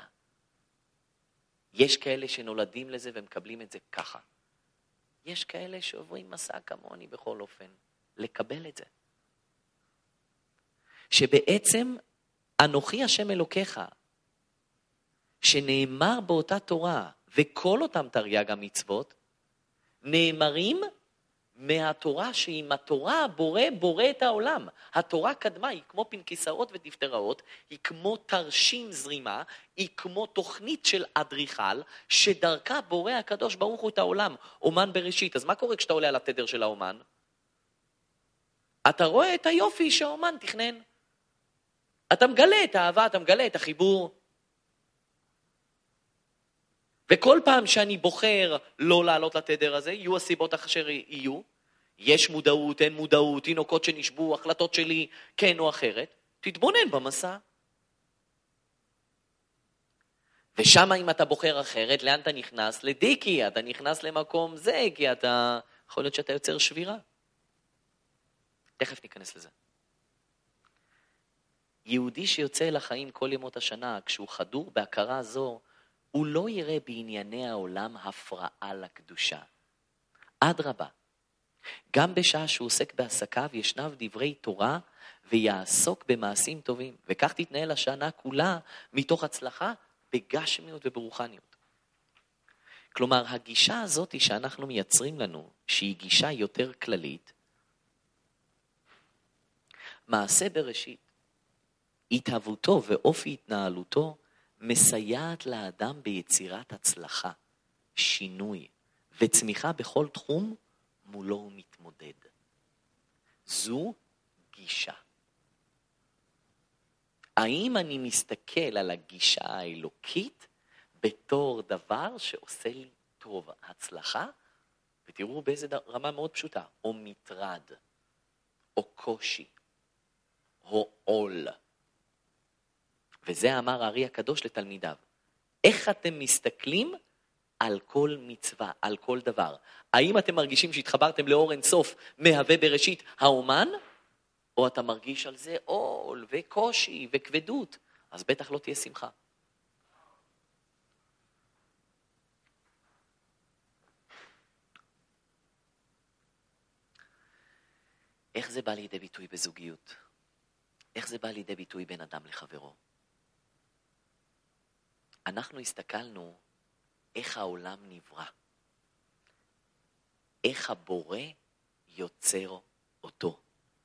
יש כאלה שנולדים לזה ומקבלים את זה ככה. יש כאלה שעוברים מסע כמוני בכל אופן, לקבל את זה. שבעצם אנוכי השם אלוקיך, שנאמר באותה תורה, וכל אותם תרי"ג המצוות, נאמרים מהתורה שעם התורה בורא בורא את העולם. התורה קדמה, היא כמו פנקיסאות ודפטראות, היא כמו תרשים זרימה, היא כמו תוכנית של אדריכל, שדרכה בורא הקדוש ברוך הוא את העולם, אומן בראשית. אז מה קורה כשאתה עולה על התדר של האומן? אתה רואה את היופי שהאומן תכנן. אתה מגלה את האהבה, אתה מגלה את החיבור. וכל פעם שאני בוחר לא לעלות לתדר הזה, יהיו הסיבות אשר יהיו, יש מודעות, אין מודעות, תינוקות שנשבו, החלטות שלי, כן או אחרת, תתבונן במסע. ושם אם אתה בוחר אחרת, לאן אתה נכנס? לדיקי, אתה נכנס למקום זה, כי אתה, יכול להיות שאתה יוצר שבירה. תכף ניכנס לזה. יהודי שיוצא אל החיים כל ימות השנה, כשהוא חדור בהכרה זו, הוא לא יראה בענייני העולם הפרעה לקדושה. אדרבה, גם בשעה שהוא עוסק בעסקיו ישנב דברי תורה ויעסוק במעשים טובים. וכך תתנהל השנה כולה מתוך הצלחה בגשמיות וברוחניות. כלומר, הגישה הזאת שאנחנו מייצרים לנו, שהיא גישה יותר כללית, מעשה בראשית, התהוותו ואופי התנהלותו מסייעת לאדם ביצירת הצלחה, שינוי וצמיחה בכל תחום מולו הוא מתמודד. זו גישה. האם אני מסתכל על הגישה האלוקית בתור דבר שעושה לי טוב, הצלחה? ותראו באיזה רמה מאוד פשוטה, או מטרד, או קושי, או עול. וזה אמר הארי הקדוש לתלמידיו. איך אתם מסתכלים על כל מצווה, על כל דבר? האם אתם מרגישים שהתחברתם לאור אינסוף מהווה בראשית האומן? או אתה מרגיש על זה עול וקושי וכבדות? אז בטח לא תהיה שמחה. איך זה בא לידי ביטוי בזוגיות? איך זה בא לידי ביטוי בין אדם לחברו? אנחנו הסתכלנו איך העולם נברא. איך הבורא יוצר אותו.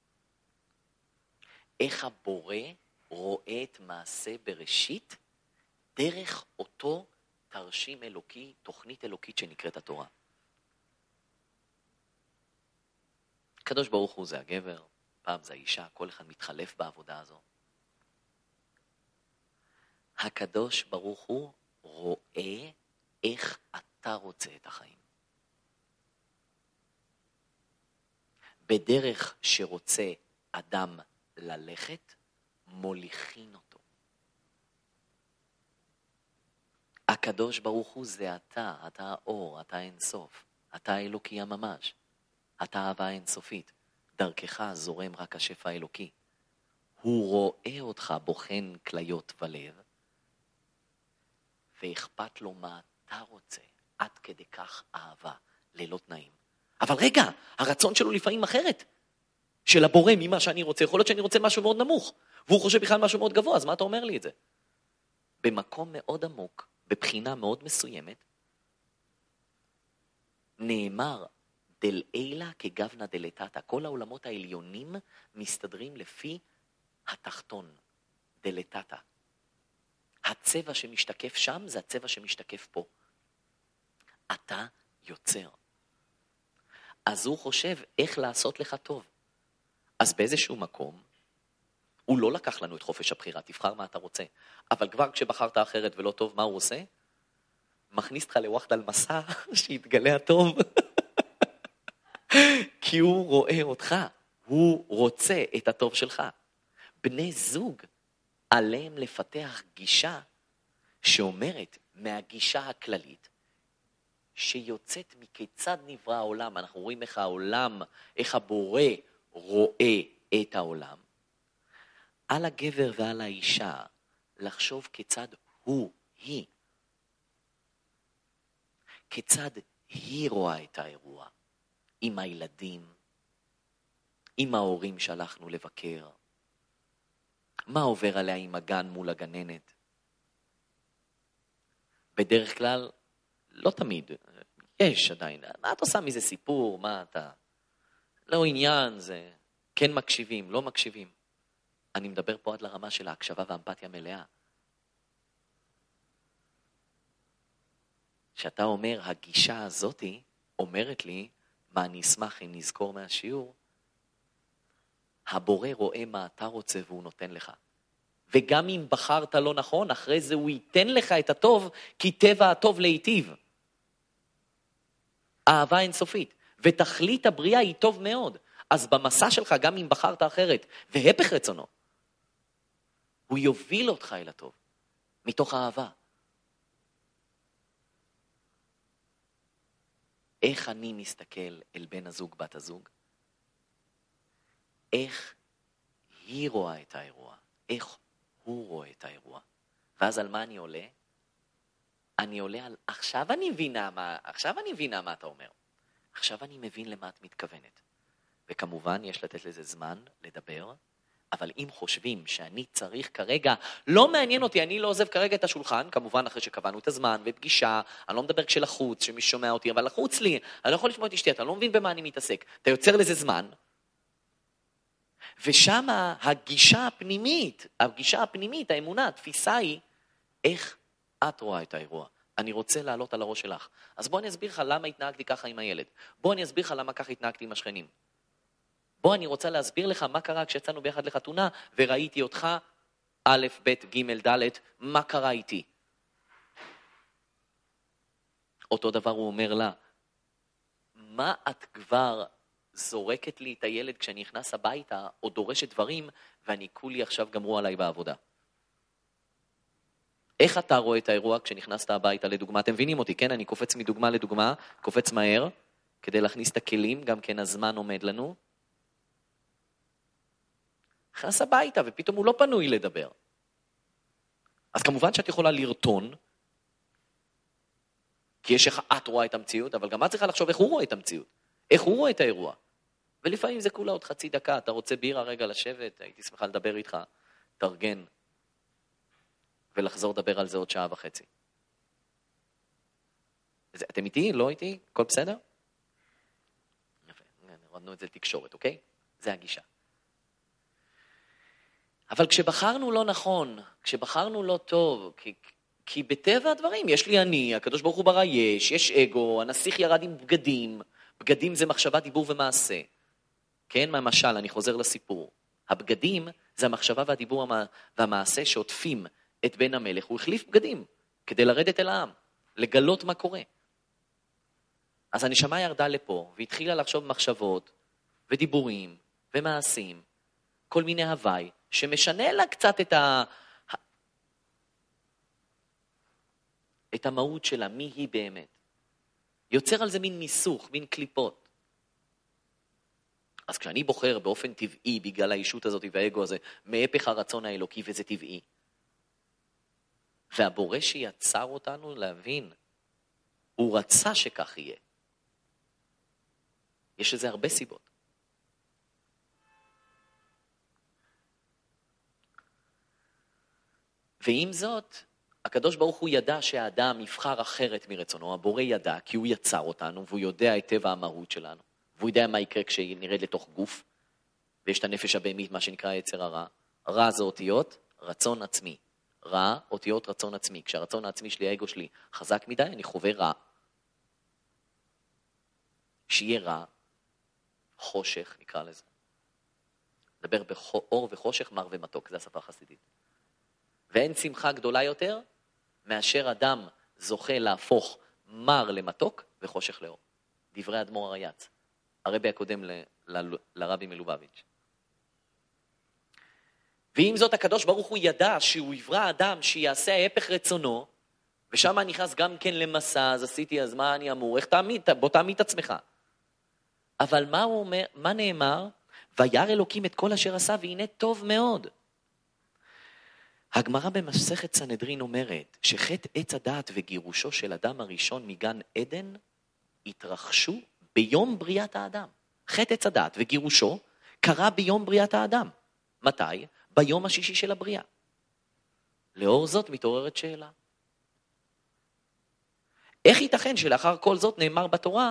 איך הבורא רואה את מעשה בראשית דרך אותו תרשים אלוקי, תוכנית אלוקית שנקראת התורה. הקדוש ברוך הוא זה הגבר, פעם זה האישה, כל אחד מתחלף בעבודה הזו. הקדוש ברוך הוא רואה איך אתה רוצה את החיים. בדרך שרוצה אדם ללכת, מוליכין אותו. הקדוש ברוך הוא זה אתה, אתה האור, אתה אינסוף, אתה האלוקי הממש, אתה אהבה אינסופית, דרכך זורם רק השפע האלוקי. הוא רואה אותך בוחן כליות ולב, ואכפת לו מה אתה רוצה, עד כדי כך אהבה, ללא תנאים. אבל רגע, הרצון שלו לפעמים אחרת, של הבורא ממה שאני רוצה, יכול להיות שאני רוצה משהו מאוד נמוך, והוא חושב בכלל משהו מאוד גבוה, אז מה אתה אומר לי את זה? במקום מאוד עמוק, בבחינה מאוד מסוימת, נאמר, דל אילה כגוונה דלתתה, כל העולמות העליונים מסתדרים לפי התחתון, דלתתה. הצבע שמשתקף שם זה הצבע שמשתקף פה. אתה יוצר. אז הוא חושב איך לעשות לך טוב. אז באיזשהו מקום, הוא לא לקח לנו את חופש הבחירה, תבחר מה אתה רוצה. אבל כבר כשבחרת אחרת ולא טוב, מה הוא עושה? מכניס אותך לווחד על מסע שיתגלה הטוב. כי הוא רואה אותך, הוא רוצה את הטוב שלך. בני זוג עליהם לפתח גישה שאומרת מהגישה הכללית, שיוצאת מכיצד נברא העולם. אנחנו רואים איך העולם, איך הבורא רואה את העולם. על הגבר ועל האישה לחשוב כיצד הוא, היא. כיצד היא רואה את האירוע. עם הילדים, עם ההורים שהלכנו לבקר. מה עובר עליה עם הגן מול הגננת? בדרך כלל, לא תמיד, יש עדיין. מה אתה עושה מזה סיפור? מה אתה? לא עניין, זה כן מקשיבים, לא מקשיבים. אני מדבר פה עד לרמה של ההקשבה והאמפתיה מלאה. שאתה אומר, הגישה הזאת אומרת לי, מה אני אשמח אם נזכור מהשיעור, הבורא רואה מה אתה רוצה והוא נותן לך. וגם אם בחרת לא נכון, אחרי זה הוא ייתן לך את הטוב, כי טבע הטוב להיטיב. אהבה אינסופית. ותכלית הבריאה היא טוב מאוד. אז במסע שלך, גם אם בחרת אחרת, והפך רצונו, הוא יוביל אותך אל הטוב, מתוך אהבה. איך אני מסתכל אל בן הזוג, בת הזוג? איך היא רואה את האירוע? איך הוא רואה את האירוע? ואז על מה אני עולה? אני עולה על, עכשיו אני מבינה מה, עכשיו אני מבינה מה אתה אומר. עכשיו אני מבין למה את מתכוונת. וכמובן יש לתת לזה זמן לדבר, אבל אם חושבים שאני צריך כרגע, לא מעניין אותי, אני לא עוזב כרגע את השולחן, כמובן אחרי שקבענו את הזמן ופגישה, אני לא מדבר כשלחוץ, שמי שומע אותי, אבל לחוץ לי, אני לא יכול לשמוע את אשתי, אתה לא מבין במה אני מתעסק, אתה יוצר לזה זמן, ושם הגישה הפנימית, הגישה הפנימית, האמונה, התפיסה היא, איך את רואה את האירוע? אני רוצה לעלות על הראש שלך. אז בוא אני אסביר לך למה התנהגתי ככה עם הילד. בוא אני אסביר לך למה ככה התנהגתי עם השכנים. בוא אני רוצה להסביר לך מה קרה כשיצאנו ביחד לחתונה, וראיתי אותך, א', ב', ג', ד', מה קרה איתי. אותו דבר הוא אומר לה, מה את כבר זורקת לי את הילד כשאני נכנס הביתה, או דורשת דברים, ואני כולי עכשיו גמרו עליי בעבודה. איך אתה רואה את האירוע כשנכנסת הביתה לדוגמה? אתם מבינים אותי, כן? אני קופץ מדוגמה לדוגמה, קופץ מהר, כדי להכניס את הכלים, גם כן הזמן עומד לנו. נכנס הביתה, ופתאום הוא לא פנוי לדבר. אז כמובן שאת יכולה לרטון, כי יש איך את רואה את המציאות, אבל גם את צריכה לחשוב איך הוא רואה את המציאות, איך הוא רואה את האירוע. ולפעמים זה כולה עוד חצי דקה, אתה רוצה בירה רגע לשבת, הייתי שמחה לדבר איתך, תרגן, ולחזור לדבר על זה עוד שעה וחצי. זה, אתם איתי? לא איתי? הכל בסדר? יפה, נרדנו את זה לתקשורת, אוקיי? זה הגישה. אבל כשבחרנו לא נכון, כשבחרנו לא טוב, כי, כי בטבע הדברים, יש לי אני, הקדוש ברוך הוא ברא יש, יש אגו, הנסיך ירד עם בגדים, בגדים זה מחשבה, דיבור ומעשה. כן, מהמשל, אני חוזר לסיפור. הבגדים זה המחשבה והדיבור והמעשה שעוטפים את בן המלך. הוא החליף בגדים כדי לרדת אל העם, לגלות מה קורה. אז הנשמה ירדה לפה והתחילה לחשוב מחשבות ודיבורים ומעשים, כל מיני הוואי, שמשנה לה קצת את, ה... את המהות שלה, מי היא באמת. יוצר על זה מין ניסוך, מין קליפות. אז כשאני בוחר באופן טבעי, בגלל האישות הזאת והאגו הזה, מהפך הרצון האלוקי, וזה טבעי. והבורא שיצר אותנו להבין, הוא רצה שכך יהיה. יש לזה הרבה סיבות. ועם זאת, הקדוש ברוך הוא ידע שהאדם יבחר אחרת מרצונו, הבורא ידע, כי הוא יצר אותנו, והוא יודע את טבע המהות שלנו, והוא יודע מה יקרה כשנרד לתוך גוף, ויש את הנפש הבהמית, מה שנקרא יצר הרע. רע זה אותיות, רצון עצמי. רע, אותיות רצון עצמי. כשהרצון העצמי שלי, האגו שלי, חזק מדי, אני חווה רע. שיהיה רע, חושך, נקרא לזה. נדבר באור וחושך, מר ומתוק, זה השפה החסידית. ואין שמחה גדולה יותר, מאשר אדם זוכה להפוך מר למתוק וחושך לאור. דברי אדמו"ר הריי"צ, הרבי הקודם ל, ל, לרבי מלובביץ'. ועם זאת הקדוש ברוך הוא ידע שהוא יברא אדם שיעשה ההפך רצונו, ושם נכנס גם כן למסע, אז עשיתי, אז מה אני אמור? איך תעמיד? בוא תעמיד את עצמך. אבל מה הוא אומר? מה נאמר? וירא אלוקים את כל אשר עשה, והנה טוב מאוד. הגמרא במסכת סנהדרין אומרת שחטא עץ הדעת וגירושו של אדם הראשון מגן עדן התרחשו ביום בריאת האדם. חטא עץ הדעת וגירושו קרה ביום בריאת האדם. מתי? ביום השישי של הבריאה. לאור זאת מתעוררת שאלה. איך ייתכן שלאחר כל זאת נאמר בתורה,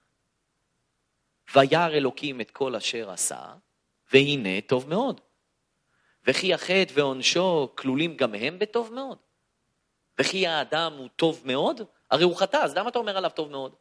וירא אלוקים את כל אשר עשה, והנה טוב מאוד. וכי החטא ועונשו כלולים גם הם בטוב מאוד. וכי האדם הוא טוב מאוד, הרי הוא חטא, אז למה אתה אומר עליו טוב מאוד?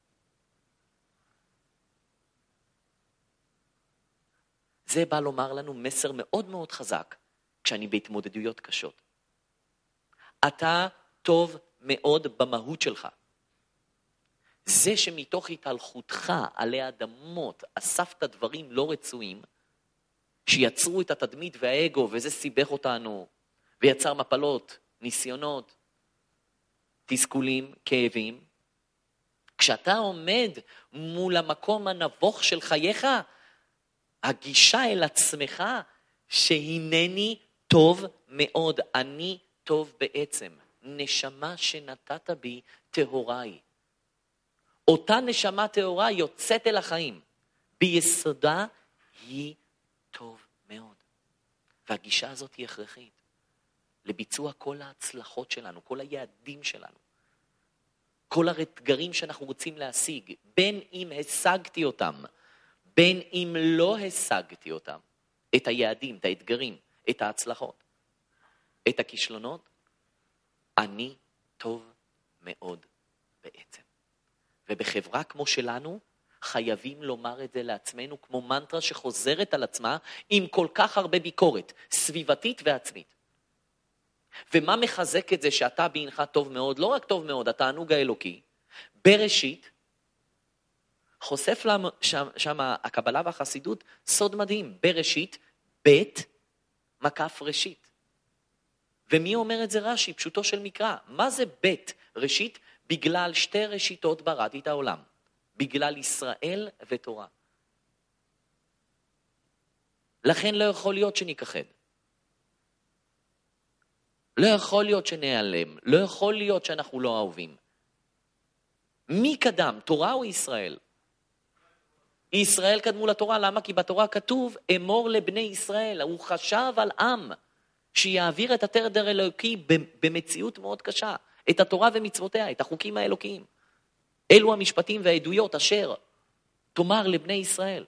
זה בא לומר לנו מסר מאוד מאוד חזק, כשאני בהתמודדויות קשות. אתה טוב מאוד במהות שלך. זה שמתוך התהלכותך עלי אדמות, אספת דברים לא רצויים, שיצרו את התדמית והאגו, וזה סיבך אותנו, ויצר מפלות, ניסיונות, תסכולים, כאבים. כשאתה עומד מול המקום הנבוך של חייך, הגישה אל עצמך, שהינני טוב מאוד, אני טוב בעצם, נשמה שנתת בי טהוריי. אותה נשמה טהורה יוצאת אל החיים. ביסודה היא טוב מאוד. והגישה הזאת היא הכרחית. לביצוע כל ההצלחות שלנו, כל היעדים שלנו. כל האתגרים שאנחנו רוצים להשיג, בין אם השגתי אותם, בין אם לא השגתי אותם, את היעדים, את האתגרים, את ההצלחות, את הכישלונות, אני טוב מאוד בעצם. ובחברה כמו שלנו, חייבים לומר את זה לעצמנו כמו מנטרה שחוזרת על עצמה עם כל כך הרבה ביקורת, סביבתית ועצמית. ומה מחזק את זה שאתה בעינך טוב מאוד? לא רק טוב מאוד, התענוג האלוקי. בראשית, חושף שם, שם, שם הקבלה והחסידות סוד מדהים. בראשית, בית מקף ראשית. ומי אומר את זה? רש"י, פשוטו של מקרא. מה זה בית ראשית? בגלל שתי ראשיתות בראתי את העולם. בגלל ישראל ותורה. לכן לא יכול להיות שניכחד. לא יכול להיות שנעלם. לא יכול להיות שאנחנו לא אהובים. מי קדם? תורה או ישראל? ישראל קדמו לתורה. למה? כי בתורה כתוב אמור לבני ישראל. הוא חשב על עם שיעביר את התדר האלוקי במציאות מאוד קשה. את התורה ומצוותיה, את החוקים האלוקיים. אלו המשפטים והעדויות אשר תאמר לבני ישראל.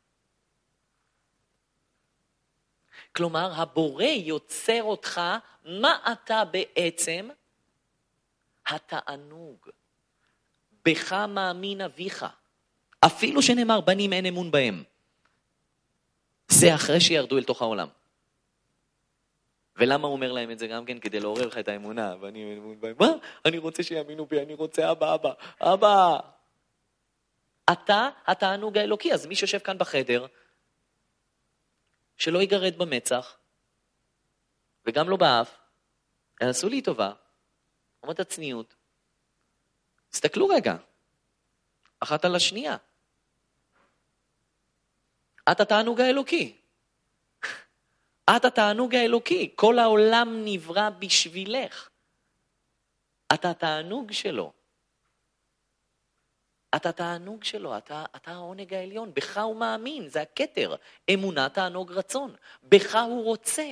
כלומר, הבורא יוצר אותך, מה אתה בעצם? התענוג. בך מאמין אביך. אפילו שנאמר בנים אין אמון בהם. זה אחרי שירדו אל תוך העולם. ולמה הוא אומר להם את זה גם כן? כדי לעורר לך את האמונה. ואני אמון בהם. מה? אני רוצה שיאמינו בי, אני רוצה אבא, אבא, אבא. אתה התענוג האלוקי. אז מי שיושב כאן בחדר, שלא יגרד במצח, וגם לא באף, יעשו לי טובה, אומרת הצניעות, תסתכלו רגע, אחת על השנייה. את התענוג האלוקי. את התענוג האלוקי. כל העולם נברא בשבילך. את התענוג שלו. אתה תענוג שלו, אתה, אתה העונג העליון, בך הוא מאמין, זה הכתר, אמונה תענוג רצון, בך הוא רוצה.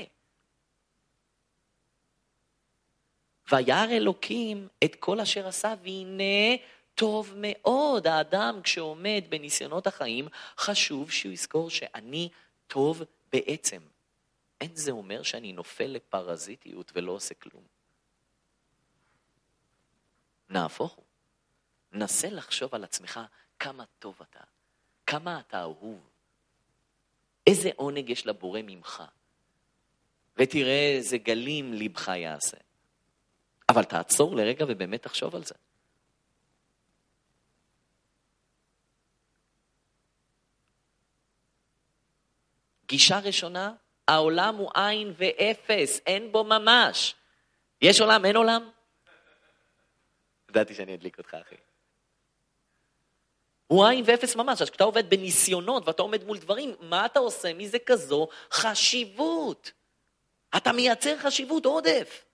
וירא אלוקים את כל אשר עשה, והנה טוב מאוד. האדם כשעומד בניסיונות החיים, חשוב שהוא יזכור שאני טוב בעצם. אין זה אומר שאני נופל לפרזיטיות ולא עושה כלום. נהפוך הוא. נסה לחשוב על עצמך כמה טוב אתה, כמה אתה אהוב, איזה עונג יש לבורא ממך, ותראה איזה גלים לבך יעשה. אבל תעצור לרגע ובאמת תחשוב על זה. גישה ראשונה, העולם הוא עין ואפס, אין בו ממש. יש עולם, אין עולם? ידעתי שאני אדליק אותך, אחי. הוא עין ואפס ממש. אז כשאתה עובד בניסיונות ואתה עומד מול דברים, מה אתה עושה מזה כזו חשיבות? אתה מייצר חשיבות עודף.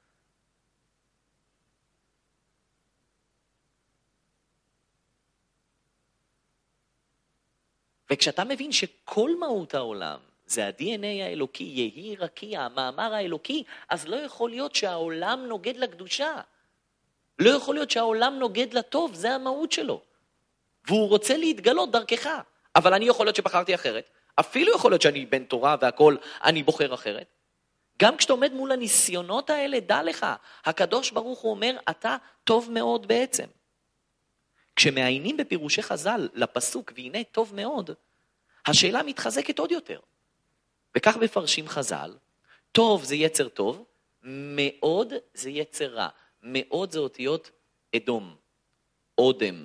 וכשאתה מבין שכל מהות העולם זה ה-די אן איי האלוקי, יהי רקיע, המאמר האלוקי, אז לא יכול להיות שהעולם נוגד לקדושה. לא יכול להיות שהעולם נוגד לטוב, זה המהות שלו. והוא רוצה להתגלות דרכך. אבל אני יכול להיות שבחרתי אחרת. אפילו יכול להיות שאני בן תורה והכל, אני בוחר אחרת. גם כשאתה עומד מול הניסיונות האלה, דע לך, הקדוש ברוך הוא אומר, אתה טוב מאוד בעצם. כשמעיינים בפירושי חז"ל לפסוק, והנה טוב מאוד, השאלה מתחזקת עוד יותר. וכך מפרשים חז"ל, טוב זה יצר טוב, מאוד זה יצר רע. מאוד זה אותיות אדום, אודם.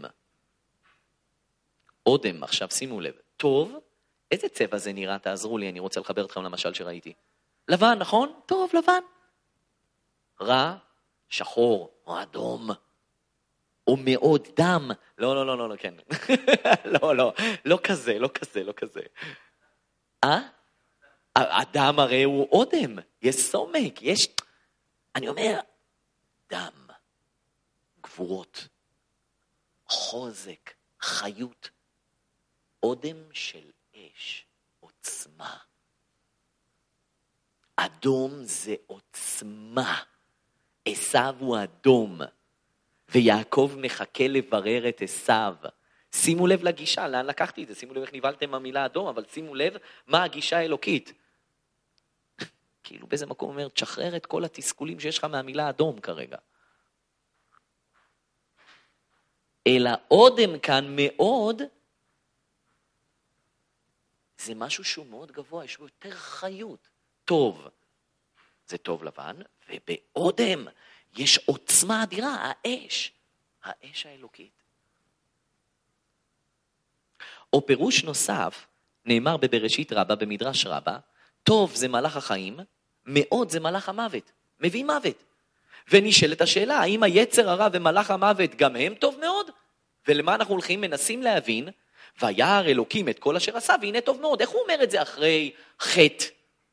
אודם, עכשיו שימו לב. טוב, איזה צבע זה נראה? תעזרו לי, אני רוצה לחבר אתכם למשל שראיתי. לבן, נכון? טוב, לבן. רע, שחור, או אדום. או מאוד דם. לא, לא, לא, לא, לא, כן. לא, לא, לא כזה, לא כזה, לא כזה. אה? הדם הרי הוא אודם. יש סומק, יש... אני אומר, דם, גבורות. חוזק, חיות, אודם של אש, עוצמה. אדום זה עוצמה. עשיו הוא אדום, ויעקב מחכה לברר את עשיו. שימו לב לגישה, לאן לקחתי את זה? שימו לב איך ניבלתם המילה אדום, אבל שימו לב מה הגישה האלוקית. כאילו באיזה מקום אומר, תשחרר את כל התסכולים שיש לך מהמילה אדום כרגע. אלא אודם כאן מאוד, זה משהו שהוא מאוד גבוה, יש בו יותר חיות. טוב, זה טוב לבן, ובאודם יש עוצמה אדירה, האש, האש האלוקית. או פירוש נוסף, נאמר בבראשית רבה, במדרש רבה, טוב זה מלאך החיים, מאוד זה מלאך המוות, מביא מוות. ונשאלת השאלה, האם היצר הרע ומלאך המוות גם הם טוב מאוד? ולמה אנחנו הולכים, מנסים להבין, וירא אלוקים את כל אשר עשה, והנה טוב מאוד. איך הוא אומר את זה אחרי חטא?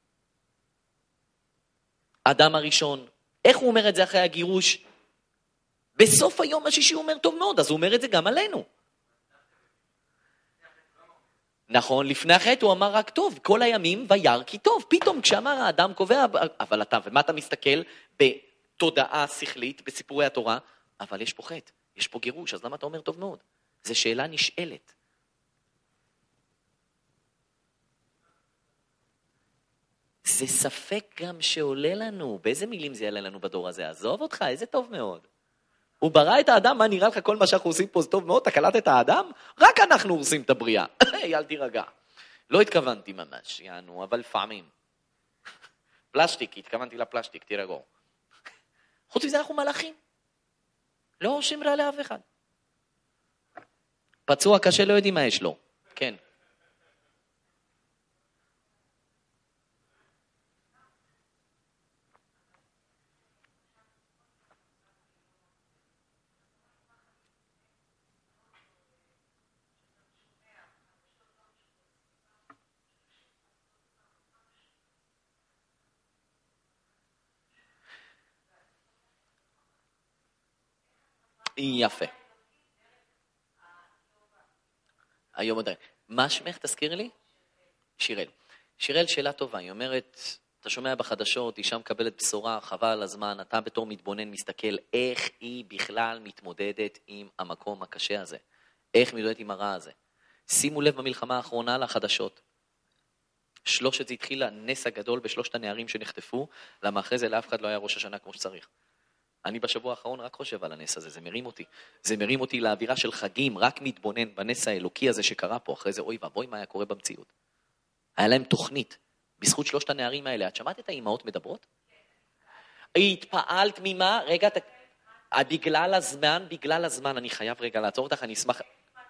אדם הראשון. איך הוא אומר את זה אחרי הגירוש? בסוף היום השישי הוא אומר טוב מאוד, אז הוא אומר את זה גם עלינו. נכון, לפני החטא הוא אמר רק טוב, כל הימים וירא כי טוב. פתאום כשאמר האדם קובע, אבל אתה, ומה אתה מסתכל בתודעה שכלית, בסיפורי התורה, אבל יש פה חטא, יש פה גירוש, אז למה אתה אומר טוב מאוד? זו שאלה נשאלת. זה ספק גם שעולה לנו, באיזה מילים זה יעלה לנו בדור הזה? עזוב אותך, איזה טוב מאוד. הוא ברא את האדם, מה נראה לך כל מה שאנחנו עושים פה זה טוב מאוד, אתה קלט את האדם? רק אנחנו עושים את הבריאה. אל תירגע. לא התכוונתי ממש, יענו, אבל לפעמים. פלסטיק, התכוונתי לפלסטיק, תירגעו. חוץ מזה אנחנו מלאכים. לא עושים רע לאף אחד. פצוע קשה לא יודעים מה יש לו. כן. יפה. היום עוד... מה שמך? תזכיר לי? שירל. שירל שאלה טובה. היא אומרת, אתה שומע בחדשות, אישה מקבלת בשורה, חבל על הזמן, אתה בתור מתבונן מסתכל, איך היא בכלל מתמודדת עם המקום הקשה הזה. איך מתמודדת עם הרע הזה. שימו לב במלחמה האחרונה לחדשות. שלושת זה התחיל הנס הגדול בשלושת הנערים שנחטפו, למה אחרי זה לאף אחד לא היה ראש השנה כמו שצריך. אני בשבוע האחרון רק חושב על הנס הזה, זה מרים אותי. זה מרים אותי לאווירה של חגים, רק מתבונן בנס האלוקי הזה שקרה פה, אחרי זה אוי ואבוי מה היה קורה במציאות. היה להם תוכנית, בזכות שלושת הנערים האלה. את שמעת את האימהות מדברות? התפעלת ממה? רגע, ת... בגלל הזמן, בגלל הזמן, אני חייב רגע לעצור אותך, אני אשמח...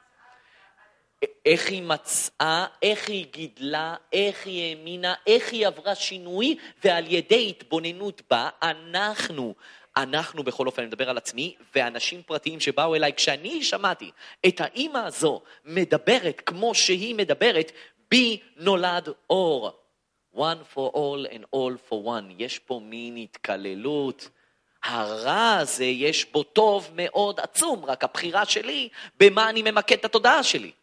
איך היא מצאה, איך היא גידלה, איך היא האמינה, איך היא עברה שינוי, ועל ידי התבוננות בה, אנחנו... אנחנו בכל אופן, אני מדבר על עצמי, ואנשים פרטיים שבאו אליי, כשאני שמעתי את האמא הזו מדברת כמו שהיא מדברת, בי נולד אור. One for all and all for one. יש פה מין התקללות. הרע הזה יש בו טוב מאוד עצום, רק הבחירה שלי, במה אני ממקד את התודעה שלי.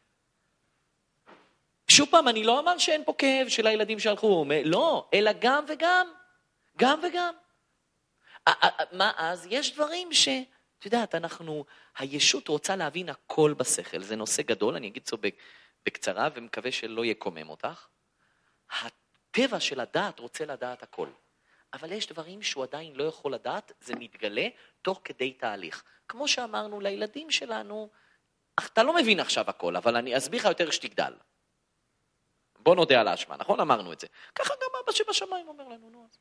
שוב פעם, אני לא אמר שאין פה כאב של הילדים שהלכו, לא, אלא גם וגם, גם וגם. מה אז? יש דברים ש... את יודעת, אנחנו... הישות רוצה להבין הכל בשכל. זה נושא גדול, אני אגיד זאת בקצרה, ומקווה שלא יקומם אותך. הטבע של הדעת רוצה לדעת הכל. אבל יש דברים שהוא עדיין לא יכול לדעת, זה מתגלה תוך כדי תהליך. כמו שאמרנו לילדים שלנו, אתה לא מבין עכשיו הכל, אבל אני אסביר לך יותר שתגדל. בוא נודה על האשמה, נכון? אמרנו את זה. ככה גם אבא שבשמיים אומר לנו, נו אז.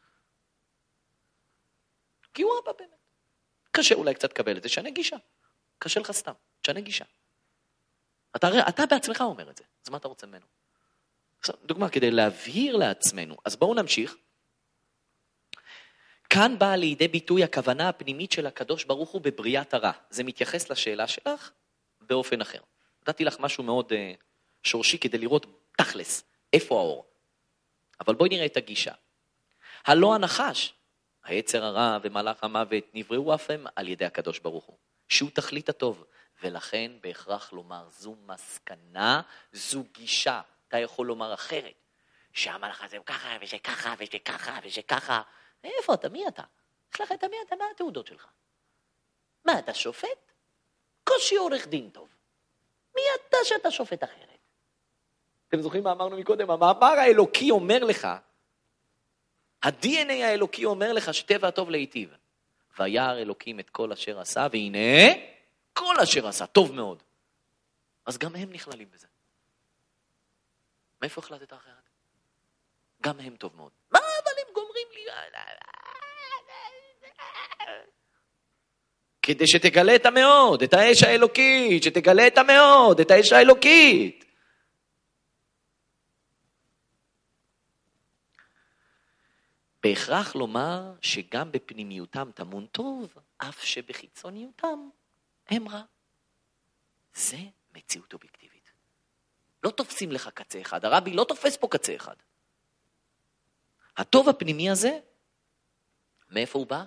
כי הוא אבא באמת. קשה אולי קצת קבל את זה, שנה גישה. קשה לך סתם, שנה גישה. אתה, אתה בעצמך אומר את זה, אז מה אתה רוצה ממנו? דוגמה, כדי להבהיר לעצמנו, אז בואו נמשיך. כאן באה לידי ביטוי הכוונה הפנימית של הקדוש ברוך הוא בבריאת הרע. זה מתייחס לשאלה שלך באופן אחר. נתתי לך משהו מאוד uh, שורשי כדי לראות תכלס, איפה האור. אבל בואי נראה את הגישה. הלא הנחש, היצר הרע ומלאך המוות נבראו אף הם על ידי הקדוש ברוך הוא, שהוא תכלית הטוב, ולכן בהכרח לומר, זו מסקנה, זו גישה. אתה יכול לומר אחרת, שהמלאך הזה הוא ככה, וזה ככה, וזה ככה, וזה ככה. איפה אתה? מי אתה? סלח את מי אתה? מה התעודות שלך? מה, אתה שופט? קושי עורך דין טוב. מי אתה שאתה שופט אחרת? אתם זוכרים מה אמרנו מקודם? המאמר האלוקי אומר לך, ה-די אן איי האלוקי אומר לך שטבע הטוב להיטיב. וירא אלוקים את כל אשר עשה, והנה כל אשר עשה, טוב מאוד. אז גם הם נכללים בזה. מאיפה החלטת אחרת? גם הם טוב מאוד. מה אבל הם גומרים לי? כדי שתגלה את המאוד, את האש האלוקית, שתגלה את המאוד, את האש האלוקית. בהכרח לומר שגם בפנימיותם טמון טוב, אף שבחיצוניותם הם רע. זה מציאות אובייקטיבית. לא תופסים לך קצה אחד, הרבי לא תופס פה קצה אחד. הטוב הפנימי הזה, מאיפה הוא בא?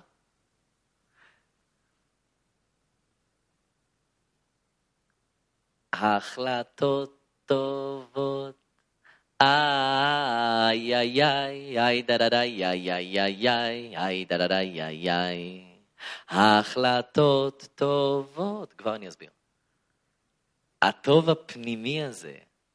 החלטות טובות, איי איי איי איי דדאי איי איי איי איי איי דדאי איי איי החלטות טובות. כבר אני אסביר. הטוב הפנימי הזה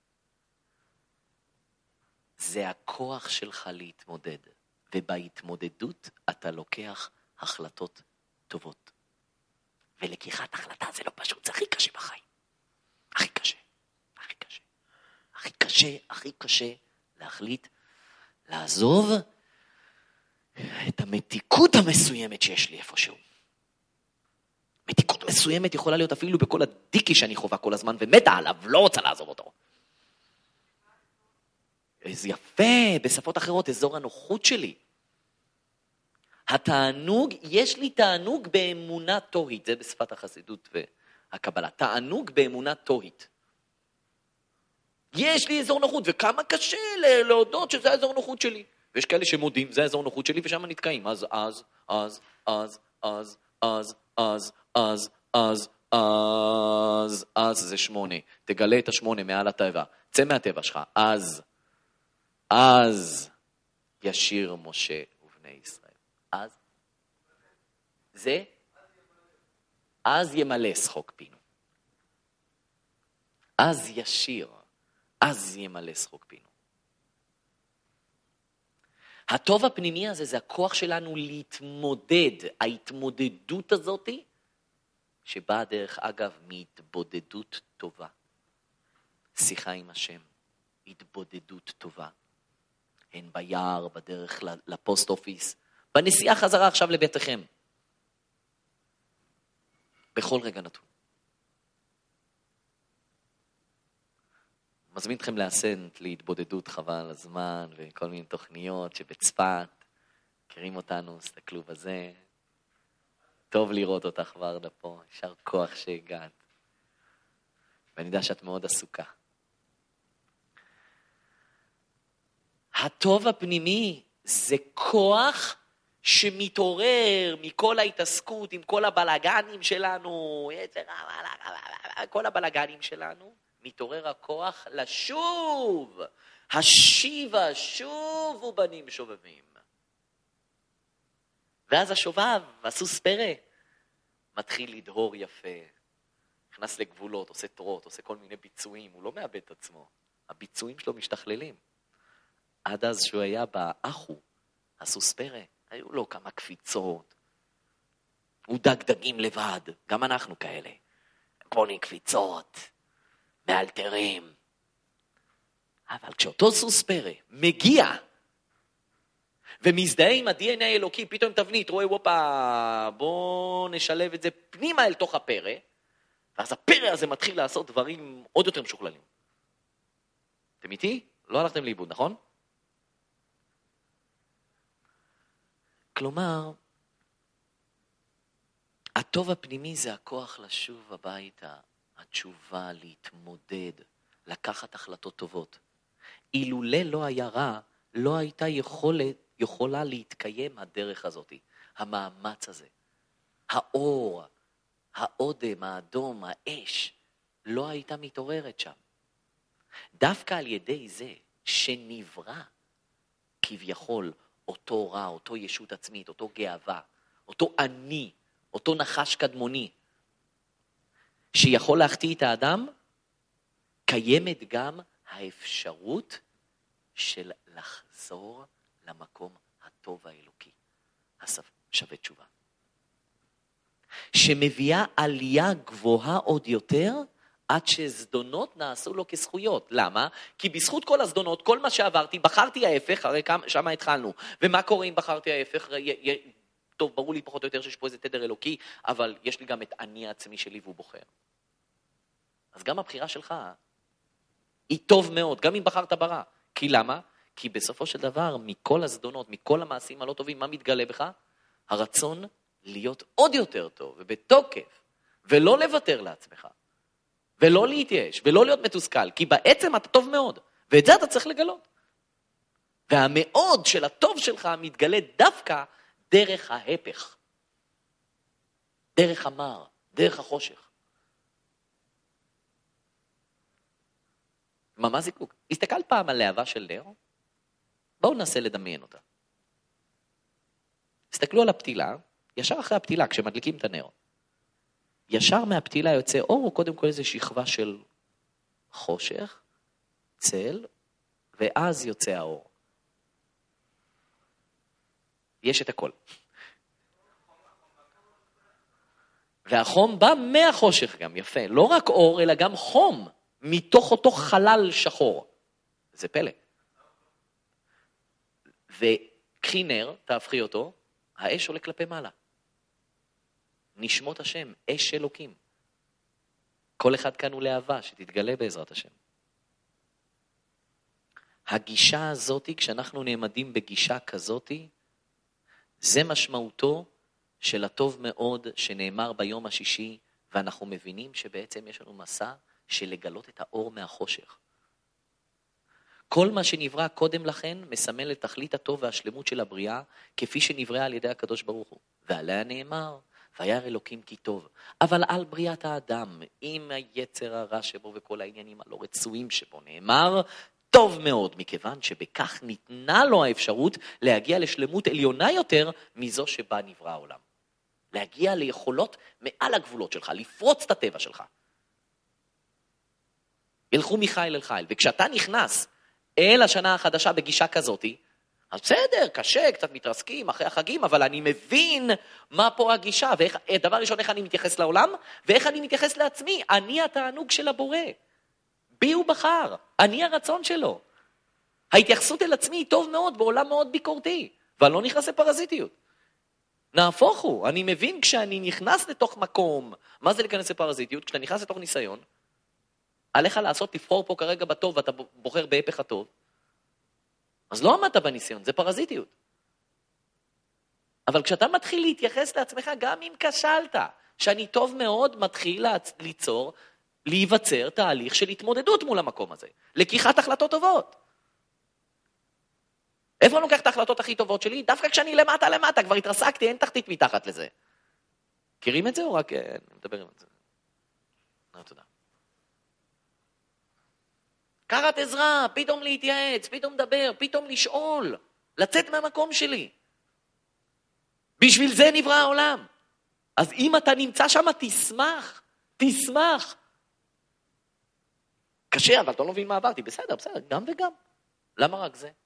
זה הכוח שלך להתמודד, ובהתמודדות אתה לוקח החלטות טובות. ולקיחת החלטה זה לא פשוט, זה הכי קשה בחיים. הכי קשה, הכי קשה. הכי קשה, הכי קשה להחליט, לעזוב את המתיקות המסוימת שיש לי איפשהו. מתיקות מסוימת יכולה להיות אפילו בכל הדיקי שאני חובה כל הזמן, ומתה עליו, לא רוצה לעזוב אותו. זה יפה, בשפות אחרות, אזור הנוחות שלי. התענוג, יש לי תענוג באמונה תוהית, זה בשפת החסידות והקבלה, תענוג באמונה תוהית. יש לי אזור נוחות, וכמה קשה להודות שזה האזור נוחות שלי. ויש כאלה שמודים, זה האזור נוחות שלי, ושם נתקעים. אז, אז, אז, אז, אז, אז, אז, אז, אז, אז, אז, זה שמונה. תגלה את השמונה מעל הטבע. צא מהטבע שלך. אז, אז, ישיר משה ובני ישראל. אז, זה, אז ימלא שחוק פינו. אז ישיר. אז ימלא שחוק פינו. הטוב הפנימי הזה זה הכוח שלנו להתמודד. ההתמודדות הזאת שבאה דרך אגב מהתבודדות טובה. שיחה עם השם. התבודדות טובה. הן ביער, בדרך לפוסט אופיס. בנסיעה חזרה עכשיו לביתכם. בכל רגע נתון. מזמין אתכם לאסנט, להתבודדות חבל על הזמן, וכל מיני תוכניות שבצפת, מכירים אותנו, סתכלו בזה. טוב לראות אותך ורדה פה, ישר כוח שהגעת. ואני יודע שאת מאוד עסוקה. הטוב הפנימי זה כוח שמתעורר מכל ההתעסקות עם כל הבלגנים שלנו, כל הבלגנים שלנו, מתעורר הכוח לשוב, השיבה, שובו בנים שובבים. ואז השובב, הסוס פרא, מתחיל לדהור יפה, נכנס לגבולות, עושה תורות, עושה כל מיני ביצועים, הוא לא מאבד את עצמו, הביצועים שלו משתכללים. עד אז שהוא היה באחו, הסוס פרא, היו לו כמה קפיצות, הוא דג דגים לבד, גם אנחנו כאלה, פוני קפיצות, מאלתרים. אבל כשאותו סוס פרא מגיע, ומזדהה עם ה-די אן איי האלוקי, פתאום תבנית, רואה וופה, בוא נשלב את זה פנימה אל תוך הפרא, ואז הפרא הזה מתחיל לעשות דברים עוד יותר משוכללים. אתם איתי? לא הלכתם לאיבוד, נכון? כלומר, הטוב הפנימי זה הכוח לשוב הביתה, התשובה להתמודד, לקחת החלטות טובות. אילולא לא היה רע, לא הייתה יכולת, יכולה להתקיים הדרך הזאת, המאמץ הזה, האור, האודם, האדום, האש, לא הייתה מתעוררת שם. דווקא על ידי זה שנברא כביכול אותו רע, אותו ישות עצמית, אותו גאווה, אותו אני, אותו נחש קדמוני, שיכול להחטיא את האדם, קיימת גם האפשרות של לחזור למקום הטוב האלוקי, השווה תשובה. שמביאה עלייה גבוהה עוד יותר, עד שזדונות נעשו לו כזכויות. למה? כי בזכות כל הזדונות, כל מה שעברתי, בחרתי ההפך, הרי שם התחלנו. ומה קורה אם בחרתי ההפך? טוב, ברור לי פחות או יותר שיש פה איזה תדר אלוקי, אבל יש לי גם את אני העצמי שלי והוא בוחר. אז גם הבחירה שלך היא טוב מאוד, גם אם בחרת ברע. כי למה? כי בסופו של דבר, מכל הזדונות, מכל המעשים הלא טובים, מה מתגלה בך? הרצון להיות עוד יותר טוב ובתוקף, ולא לוותר לעצמך, ולא להתייאש, ולא להיות מתוסכל, כי בעצם אתה טוב מאוד, ואת זה אתה צריך לגלות. והמאוד של הטוב שלך מתגלה דווקא דרך ההפך, דרך המר, דרך החושך. מה, מה זיקוק? הסתכל פעם על להבה של נר, בואו ננסה לדמיין אותה. הסתכלו על הפתילה, ישר אחרי הפתילה, כשמדליקים את הנר. ישר מהפתילה יוצא אור, או קודם כל איזו שכבה של חושך, צל, ואז יוצא האור. יש את הכל. והחום בא מהחושך גם, יפה. לא רק אור, אלא גם חום, מתוך אותו חלל שחור. זה פלא. וקחי נר, תהפכי אותו, האש עולה כלפי מעלה. נשמות השם, אש אלוקים. כל אחד כאן הוא להבה, שתתגלה בעזרת השם. הגישה הזאת, כשאנחנו נעמדים בגישה כזאת, זה משמעותו של הטוב מאוד שנאמר ביום השישי, ואנחנו מבינים שבעצם יש לנו מסע של לגלות את האור מהחושך. כל מה שנברא קודם לכן מסמל את תכלית הטוב והשלמות של הבריאה, כפי שנבראה על ידי הקדוש ברוך הוא. ועליה נאמר, וירא אלוקים כי טוב. אבל על בריאת האדם, עם היצר הרע שבו וכל העניינים הלא רצויים שבו, נאמר, טוב מאוד, מכיוון שבכך ניתנה לו האפשרות להגיע לשלמות עליונה יותר מזו שבה נברא העולם. להגיע ליכולות מעל הגבולות שלך, לפרוץ את הטבע שלך. ילכו מחיל אל חיל, וכשאתה נכנס אל השנה החדשה בגישה כזאת, אז בסדר, קשה, קצת מתרסקים אחרי החגים, אבל אני מבין מה פה הגישה, ודבר ראשון, איך אני מתייחס לעולם, ואיך אני מתייחס לעצמי. אני התענוג של הבורא. בי הוא בחר, אני הרצון שלו. ההתייחסות אל עצמי היא טוב מאוד, בעולם מאוד ביקורתי, ואני לא נכנס לפרזיטיות. נהפוך הוא, אני מבין כשאני נכנס לתוך מקום, מה זה להיכנס לפרזיטיות? כשאתה נכנס לתוך ניסיון, עליך לעשות, תבחור פה כרגע בטוב, ואתה בוחר בהפך הטוב, אז לא עמדת בניסיון, זה פרזיטיות. אבל כשאתה מתחיל להתייחס לעצמך, גם אם כשלת, שאני טוב מאוד מתחיל ליצור, להיווצר תהליך של התמודדות מול המקום הזה, לקיחת החלטות טובות. איפה אני לוקח את ההחלטות הכי טובות שלי? דווקא כשאני למטה למטה, כבר התרסקתי, אין תחתית מתחת לזה. מכירים את זה או רק אני מדבר עם זה? לא, תודה. קראת עזרה, פתאום להתייעץ, פתאום לדבר, פתאום לשאול, לצאת מהמקום שלי. בשביל זה נברא העולם. אז אם אתה נמצא שם, תשמח, תשמח. קשה, אבל אתה לא מבין מה עברתי. בסדר, בסדר, גם וגם. למה רק זה?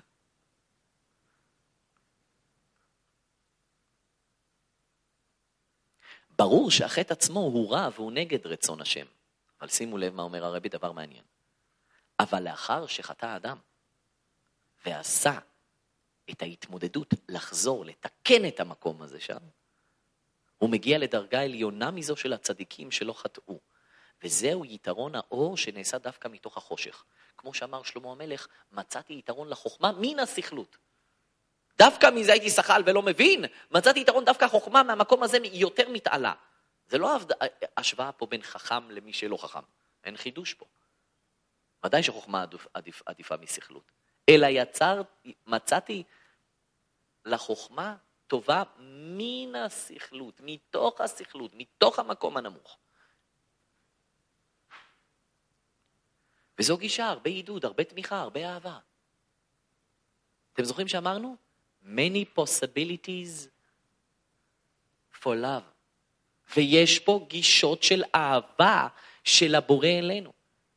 ברור שהחטא עצמו הוא רע והוא נגד רצון השם. אבל שימו לב מה אומר הרבי, דבר מעניין. אבל לאחר שחטא האדם ועשה את ההתמודדות לחזור, לתקן את המקום הזה שם, הוא מגיע לדרגה עליונה מזו של הצדיקים שלא חטאו. וזהו יתרון האור שנעשה דווקא מתוך החושך. כמו שאמר שלמה המלך, מצאתי יתרון לחוכמה מן הסכלות. דווקא מזה הייתי שחל ולא מבין, מצאתי יתרון דווקא חוכמה מהמקום הזה יותר מתעלה. זה לא השוואה פה בין חכם למי שלא חכם. אין חידוש פה. ודאי שחוכמה עדיף, עדיף, עדיפה מסכלות. אלא יצר, מצאתי לחוכמה טובה מן השכלות, מתוך השכלות, מתוך המקום הנמוך. וזו גישה, הרבה עידוד, הרבה תמיכה, הרבה אהבה. אתם זוכרים שאמרנו? Many possibilities for love. ויש פה גישות של אהבה של הבורא אלינו.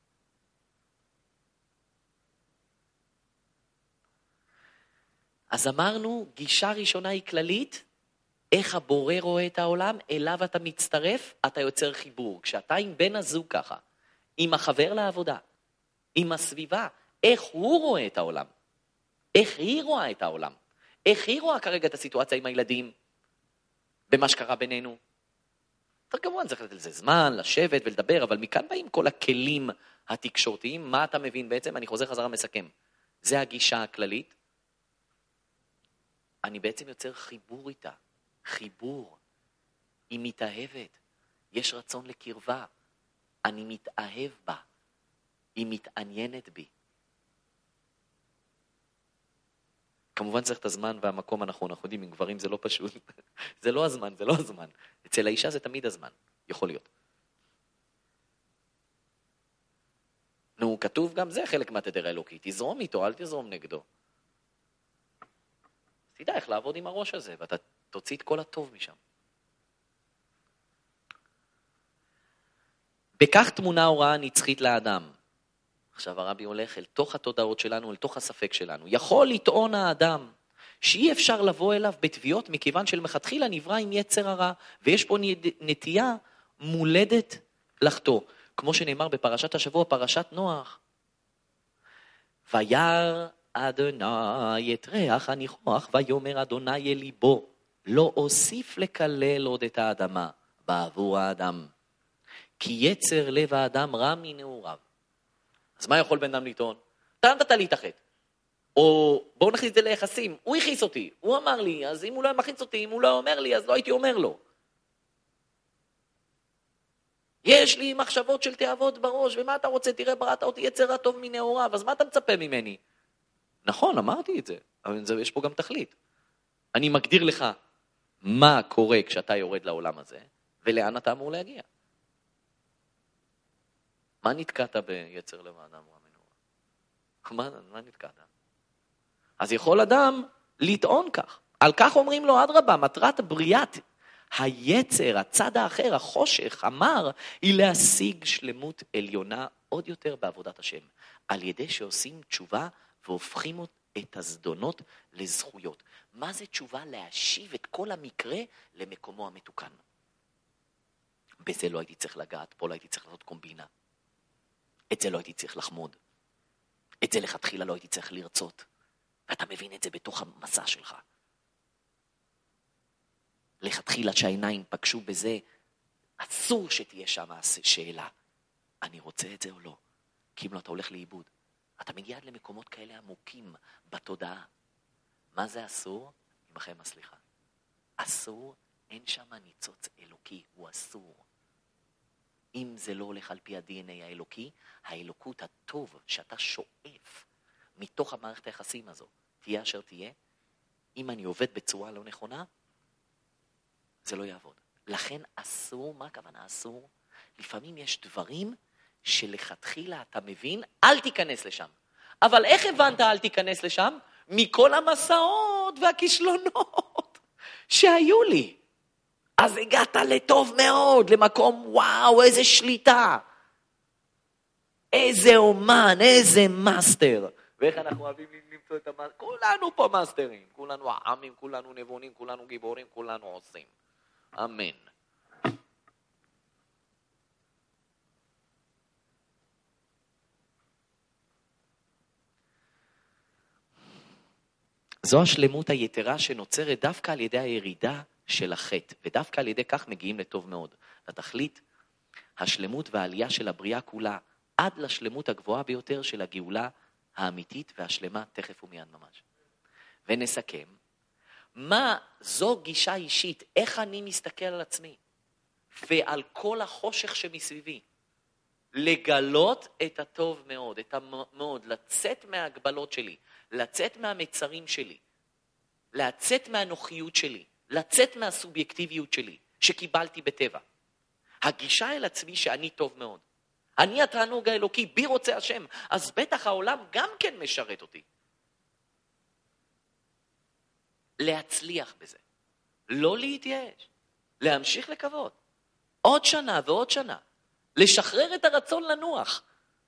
אז אמרנו, גישה ראשונה היא כללית, איך הבורא רואה את העולם, אליו אתה מצטרף, אתה יוצר חיבור. כשאתה עם בן הזוג ככה, עם החבר לעבודה, עם הסביבה, איך הוא רואה את העולם? איך היא רואה את העולם? איך היא רואה כרגע את הסיטואציה עם הילדים? במה שקרה בינינו? כמובן צריך לתת לזה זמן, לשבת ולדבר, אבל מכאן באים כל הכלים התקשורתיים. מה אתה מבין בעצם? אני חוזר חזרה מסכם. זה הגישה הכללית. אני בעצם יוצר חיבור איתה. חיבור. היא מתאהבת. יש רצון לקרבה. אני מתאהב בה. היא מתעניינת בי. כמובן צריך את הזמן והמקום הנכון. אנחנו יודעים, עם גברים זה לא פשוט. זה לא הזמן, זה לא הזמן. אצל האישה זה תמיד הזמן. יכול להיות. נו, כתוב גם זה חלק מהתדר האלוקי. תזרום איתו, אל תזרום נגדו. תדע איך לעבוד עם הראש הזה, ואתה תוציא את כל הטוב משם. בכך תמונה הוראה נצחית לאדם. עכשיו הרבי הולך אל תוך התודעות שלנו, אל תוך הספק שלנו. יכול לטעון האדם שאי אפשר לבוא אליו בתביעות, מכיוון שלמחתחילה נברא עם יצר הרע, ויש פה נטייה מולדת לחטוא. כמו שנאמר בפרשת השבוע, פרשת נוח. וירא אדוני את ריח הניחוח, ויאמר אדוני אל ליבו, לא אוסיף לקלל עוד את האדמה בעבור האדם, כי יצר לב האדם רע מנעוריו. אז מה יכול בן אדם לטעון? אתה נתת לי את החטא. או בואו נכניס את זה ליחסים, הוא הכניס אותי, הוא אמר לי, אז אם הוא לא מכניס אותי, אם הוא לא אומר לי, אז לא הייתי אומר לו. יש לי מחשבות של תאוות בראש, ומה אתה רוצה? תראה, בראת אותי יצר הטוב מנעוריו, אז מה אתה מצפה ממני? נכון, אמרתי את זה, אבל יש פה גם תכלית. אני מגדיר לך מה קורה כשאתה יורד לעולם הזה, ולאן אתה אמור להגיע. מה נתקעת ביצר לב האדם רע מנעוריו? מה, מה נתקעת? אז יכול אדם לטעון כך. על כך אומרים לו, אדרבה, מטרת בריאת היצר, הצד האחר, החושך, המר, היא להשיג שלמות עליונה עוד יותר בעבודת השם, על ידי שעושים תשובה והופכים את הזדונות לזכויות. מה זה תשובה? להשיב את כל המקרה למקומו המתוקן. בזה לא הייתי צריך לגעת, פה לא הייתי צריך לעשות קומבינה. את זה לא הייתי צריך לחמוד. את זה לכתחילה לא הייתי צריך לרצות. ואתה מבין את זה בתוך המסע שלך. לכתחילה שהעיניים פגשו בזה, אסור שתהיה שם שאלה. אני רוצה את זה או לא? כי אם לא, אתה הולך לאיבוד. אתה מגיע עד למקומות כאלה עמוקים בתודעה. מה זה אסור? עמכם הסליחה. אסור, אין שם ניצוץ אלוקי, הוא אסור. אם זה לא הולך על פי ה-די אן איי האלוקי, האלוקות הטוב שאתה שואף מתוך המערכת היחסים הזו, תהיה אשר תהיה, אם אני עובד בצורה לא נכונה, זה לא יעבוד. לכן אסור, מה הכוונה אסור? לפעמים יש דברים שלכתחילה אתה מבין, אל תיכנס לשם. אבל איך הבנת אל תיכנס לשם? מכל המסעות והכישלונות שהיו לי. אז הגעת לטוב מאוד, למקום וואו, איזה שליטה. איזה אומן, איזה מאסטר. ואיך אנחנו אוהבים למצוא את המאסטר? כולנו פה מאסטרים, כולנו עמים, כולנו נבונים, כולנו גיבורים, כולנו עושים. אמן. זו השלמות היתרה שנוצרת דווקא על ידי הירידה של החטא, ודווקא על ידי כך מגיעים לטוב מאוד. לתכלית, השלמות והעלייה של הבריאה כולה, עד לשלמות הגבוהה ביותר של הגאולה האמיתית והשלמה, תכף ומיד ממש. ונסכם, מה זו גישה אישית, איך אני מסתכל על עצמי, ועל כל החושך שמסביבי, לגלות את הטוב מאוד, את המאוד, לצאת מההגבלות שלי, לצאת מהמצרים שלי, לצאת מהנוחיות שלי, לצאת מהסובייקטיביות שלי, שקיבלתי בטבע. הגישה אל עצמי שאני טוב מאוד. אני התענוג האלוקי, בי רוצה השם, אז בטח העולם גם כן משרת אותי. להצליח בזה. לא להתייאש. להמשיך לקוות. עוד שנה ועוד שנה. לשחרר את הרצון לנוח.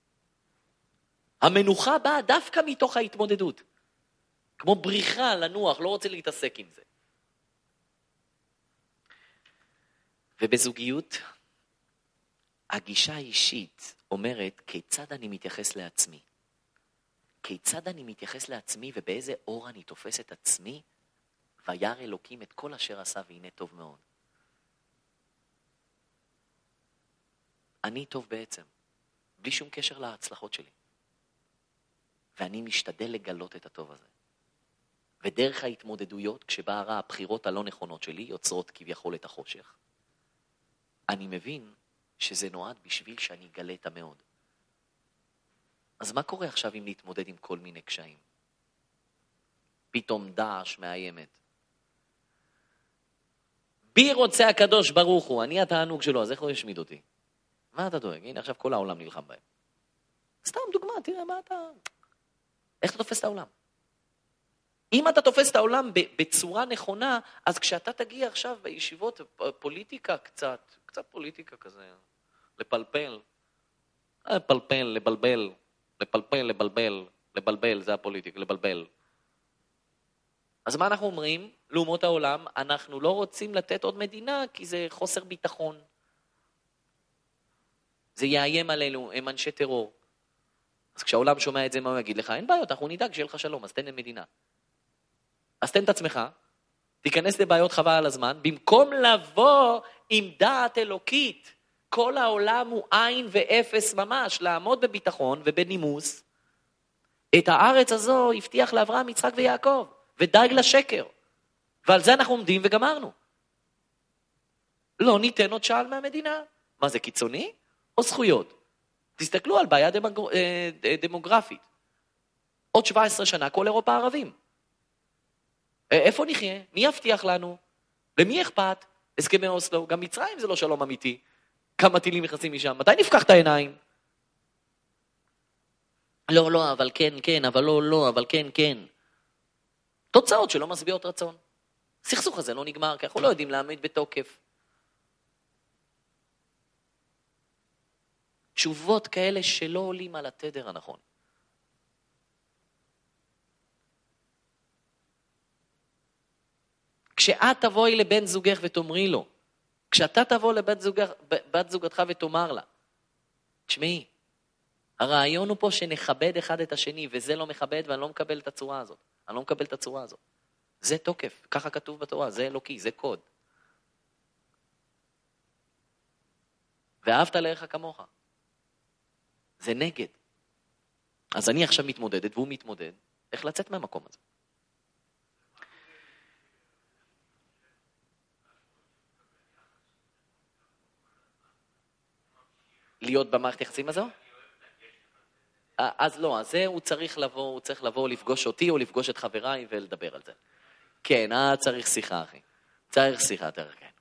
המנוחה באה דווקא מתוך ההתמודדות. כמו בריחה לנוח, לא רוצה להתעסק עם זה. ובזוגיות, הגישה האישית אומרת כיצד אני מתייחס לעצמי. כיצד אני מתייחס לעצמי ובאיזה אור אני תופס את עצמי, וירא אלוקים את כל אשר עשה והנה טוב מאוד. אני טוב בעצם, בלי שום קשר להצלחות שלי. ואני משתדל לגלות את הטוב הזה. ודרך ההתמודדויות, כשבא הרע, הבחירות הלא נכונות שלי, יוצרות כביכול את החושך. אני מבין שזה נועד בשביל שאני אגלה את המאוד. אז מה קורה עכשיו אם להתמודד עם כל מיני קשיים? פתאום דאעש מאיימת. בי רוצה הקדוש ברוך הוא, אני התענוג שלו, אז איך לא ישמיד אותי? מה אתה דואג? הנה עכשיו כל העולם נלחם בהם. סתם דוגמה, תראה מה אתה... איך אתה תופס את העולם? אם אתה תופס את העולם בצורה נכונה, אז כשאתה תגיע עכשיו בישיבות פוליטיקה קצת, קצת פוליטיקה כזה, לפלפל, לפלפל, לבלבל, לפלפל, לבלבל, לבלבל, זה הפוליטיקה, לבלבל. אז מה אנחנו אומרים? לאומות העולם, אנחנו לא רוצים לתת עוד מדינה, כי זה חוסר ביטחון. זה יאיים עלינו, הם אנשי טרור. אז כשהעולם שומע את זה, מה הוא יגיד לך? אין בעיות, אנחנו נדאג שיהיה לך שלום, אז תן למדינה. אז תן את עצמך, תיכנס לבעיות חבל על הזמן, במקום לבוא עם דעת אלוקית, כל העולם הוא עין ואפס ממש, לעמוד בביטחון ובנימוס. את הארץ הזו הבטיח לאברהם, יצחק ויעקב, ודאג לשקר. ועל זה אנחנו עומדים וגמרנו. לא ניתן עוד שעל מהמדינה. מה זה, קיצוני? או זכויות? תסתכלו על בעיה דמוגר... דמוגרפית. עוד שבע עשרה שנה כל אירופה ערבים. איפה נחיה? מי יבטיח לנו? למי אכפת? הסכמי אוסלו, גם מצרים זה לא שלום אמיתי. כמה טילים נכנסים משם? מתי נפקח את העיניים? לא, לא, אבל כן, כן, אבל לא, לא, אבל כן, כן. תוצאות שלא משביעות רצון. סכסוך הזה לא נגמר, כי אנחנו לא יודעים להעמיד בתוקף. תשובות כאלה שלא עולים על התדר הנכון. כשאת תבואי לבן זוגך ותאמרי לו, כשאתה תבוא לבת זוגך, בת זוגתך ותאמר לה, תשמעי, הרעיון הוא פה שנכבד אחד את השני, וזה לא מכבד ואני לא מקבל את הצורה הזאת. אני לא מקבל את הצורה הזאת. זה תוקף, ככה כתוב בתורה, זה אלוקי, זה קוד. ואהבת לרעך כמוך. זה נגד. אז אני עכשיו מתמודדת והוא מתמודד, איך לצאת מהמקום הזה? להיות במערכת יחסים הזו? אז לא, אז זה הוא צריך לבוא, הוא צריך לבוא לפגוש אותי או לפגוש את חבריי ולדבר על זה. כן, אה, צריך שיחה, אחי. צריך שיחה, תראה, כן.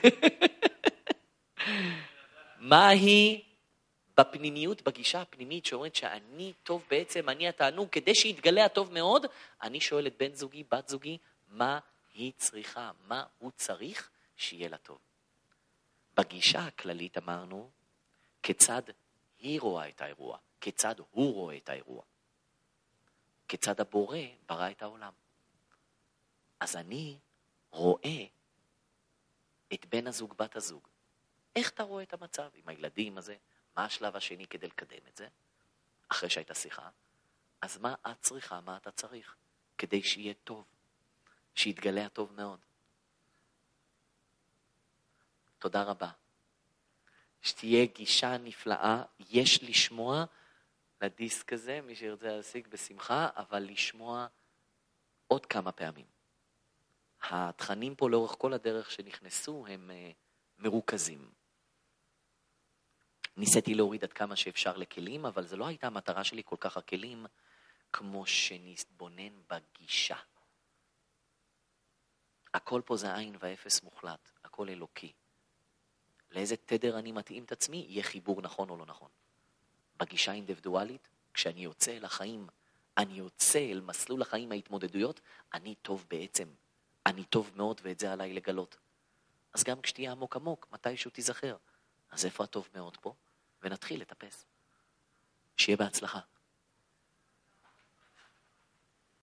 מה היא בפנימיות, בגישה הפנימית שאומרת שאני טוב בעצם, אני התענוג, כדי שיתגלה הטוב מאוד, אני שואל את בן זוגי, בת זוגי, מה היא צריכה, מה הוא צריך שיהיה לה טוב. בגישה הכללית אמרנו, כיצד היא רואה את האירוע, כיצד הוא רואה את האירוע, כיצד הבורא ברא את העולם. אז אני רואה את בן הזוג, בת הזוג. איך אתה רואה את המצב עם הילדים הזה? מה השלב השני כדי לקדם את זה? אחרי שהייתה שיחה. אז מה את צריכה, מה אתה צריך? כדי שיהיה טוב, שיתגלה הטוב מאוד. תודה רבה. שתהיה גישה נפלאה, יש לשמוע לדיסק הזה, מי שירצה להשיג בשמחה, אבל לשמוע עוד כמה פעמים. התכנים פה לאורך כל הדרך שנכנסו הם מרוכזים. ניסיתי להוריד עד כמה שאפשר לכלים, אבל זה לא הייתה המטרה שלי כל כך הכלים, כמו שנתבונן בגישה. הכל פה זה עין ואפס מוחלט, הכל אלוקי. לאיזה תדר אני מתאים את עצמי, יהיה חיבור נכון או לא נכון. בגישה אינדיבידואלית, כשאני יוצא אל החיים, אני יוצא אל מסלול החיים ההתמודדויות, אני טוב בעצם, אני טוב מאוד ואת זה עליי לגלות. אז גם כשתהיה עמוק עמוק, מתישהו תיזכר. אז איפה הטוב מאוד פה? ונתחיל לטפס. שיהיה בהצלחה.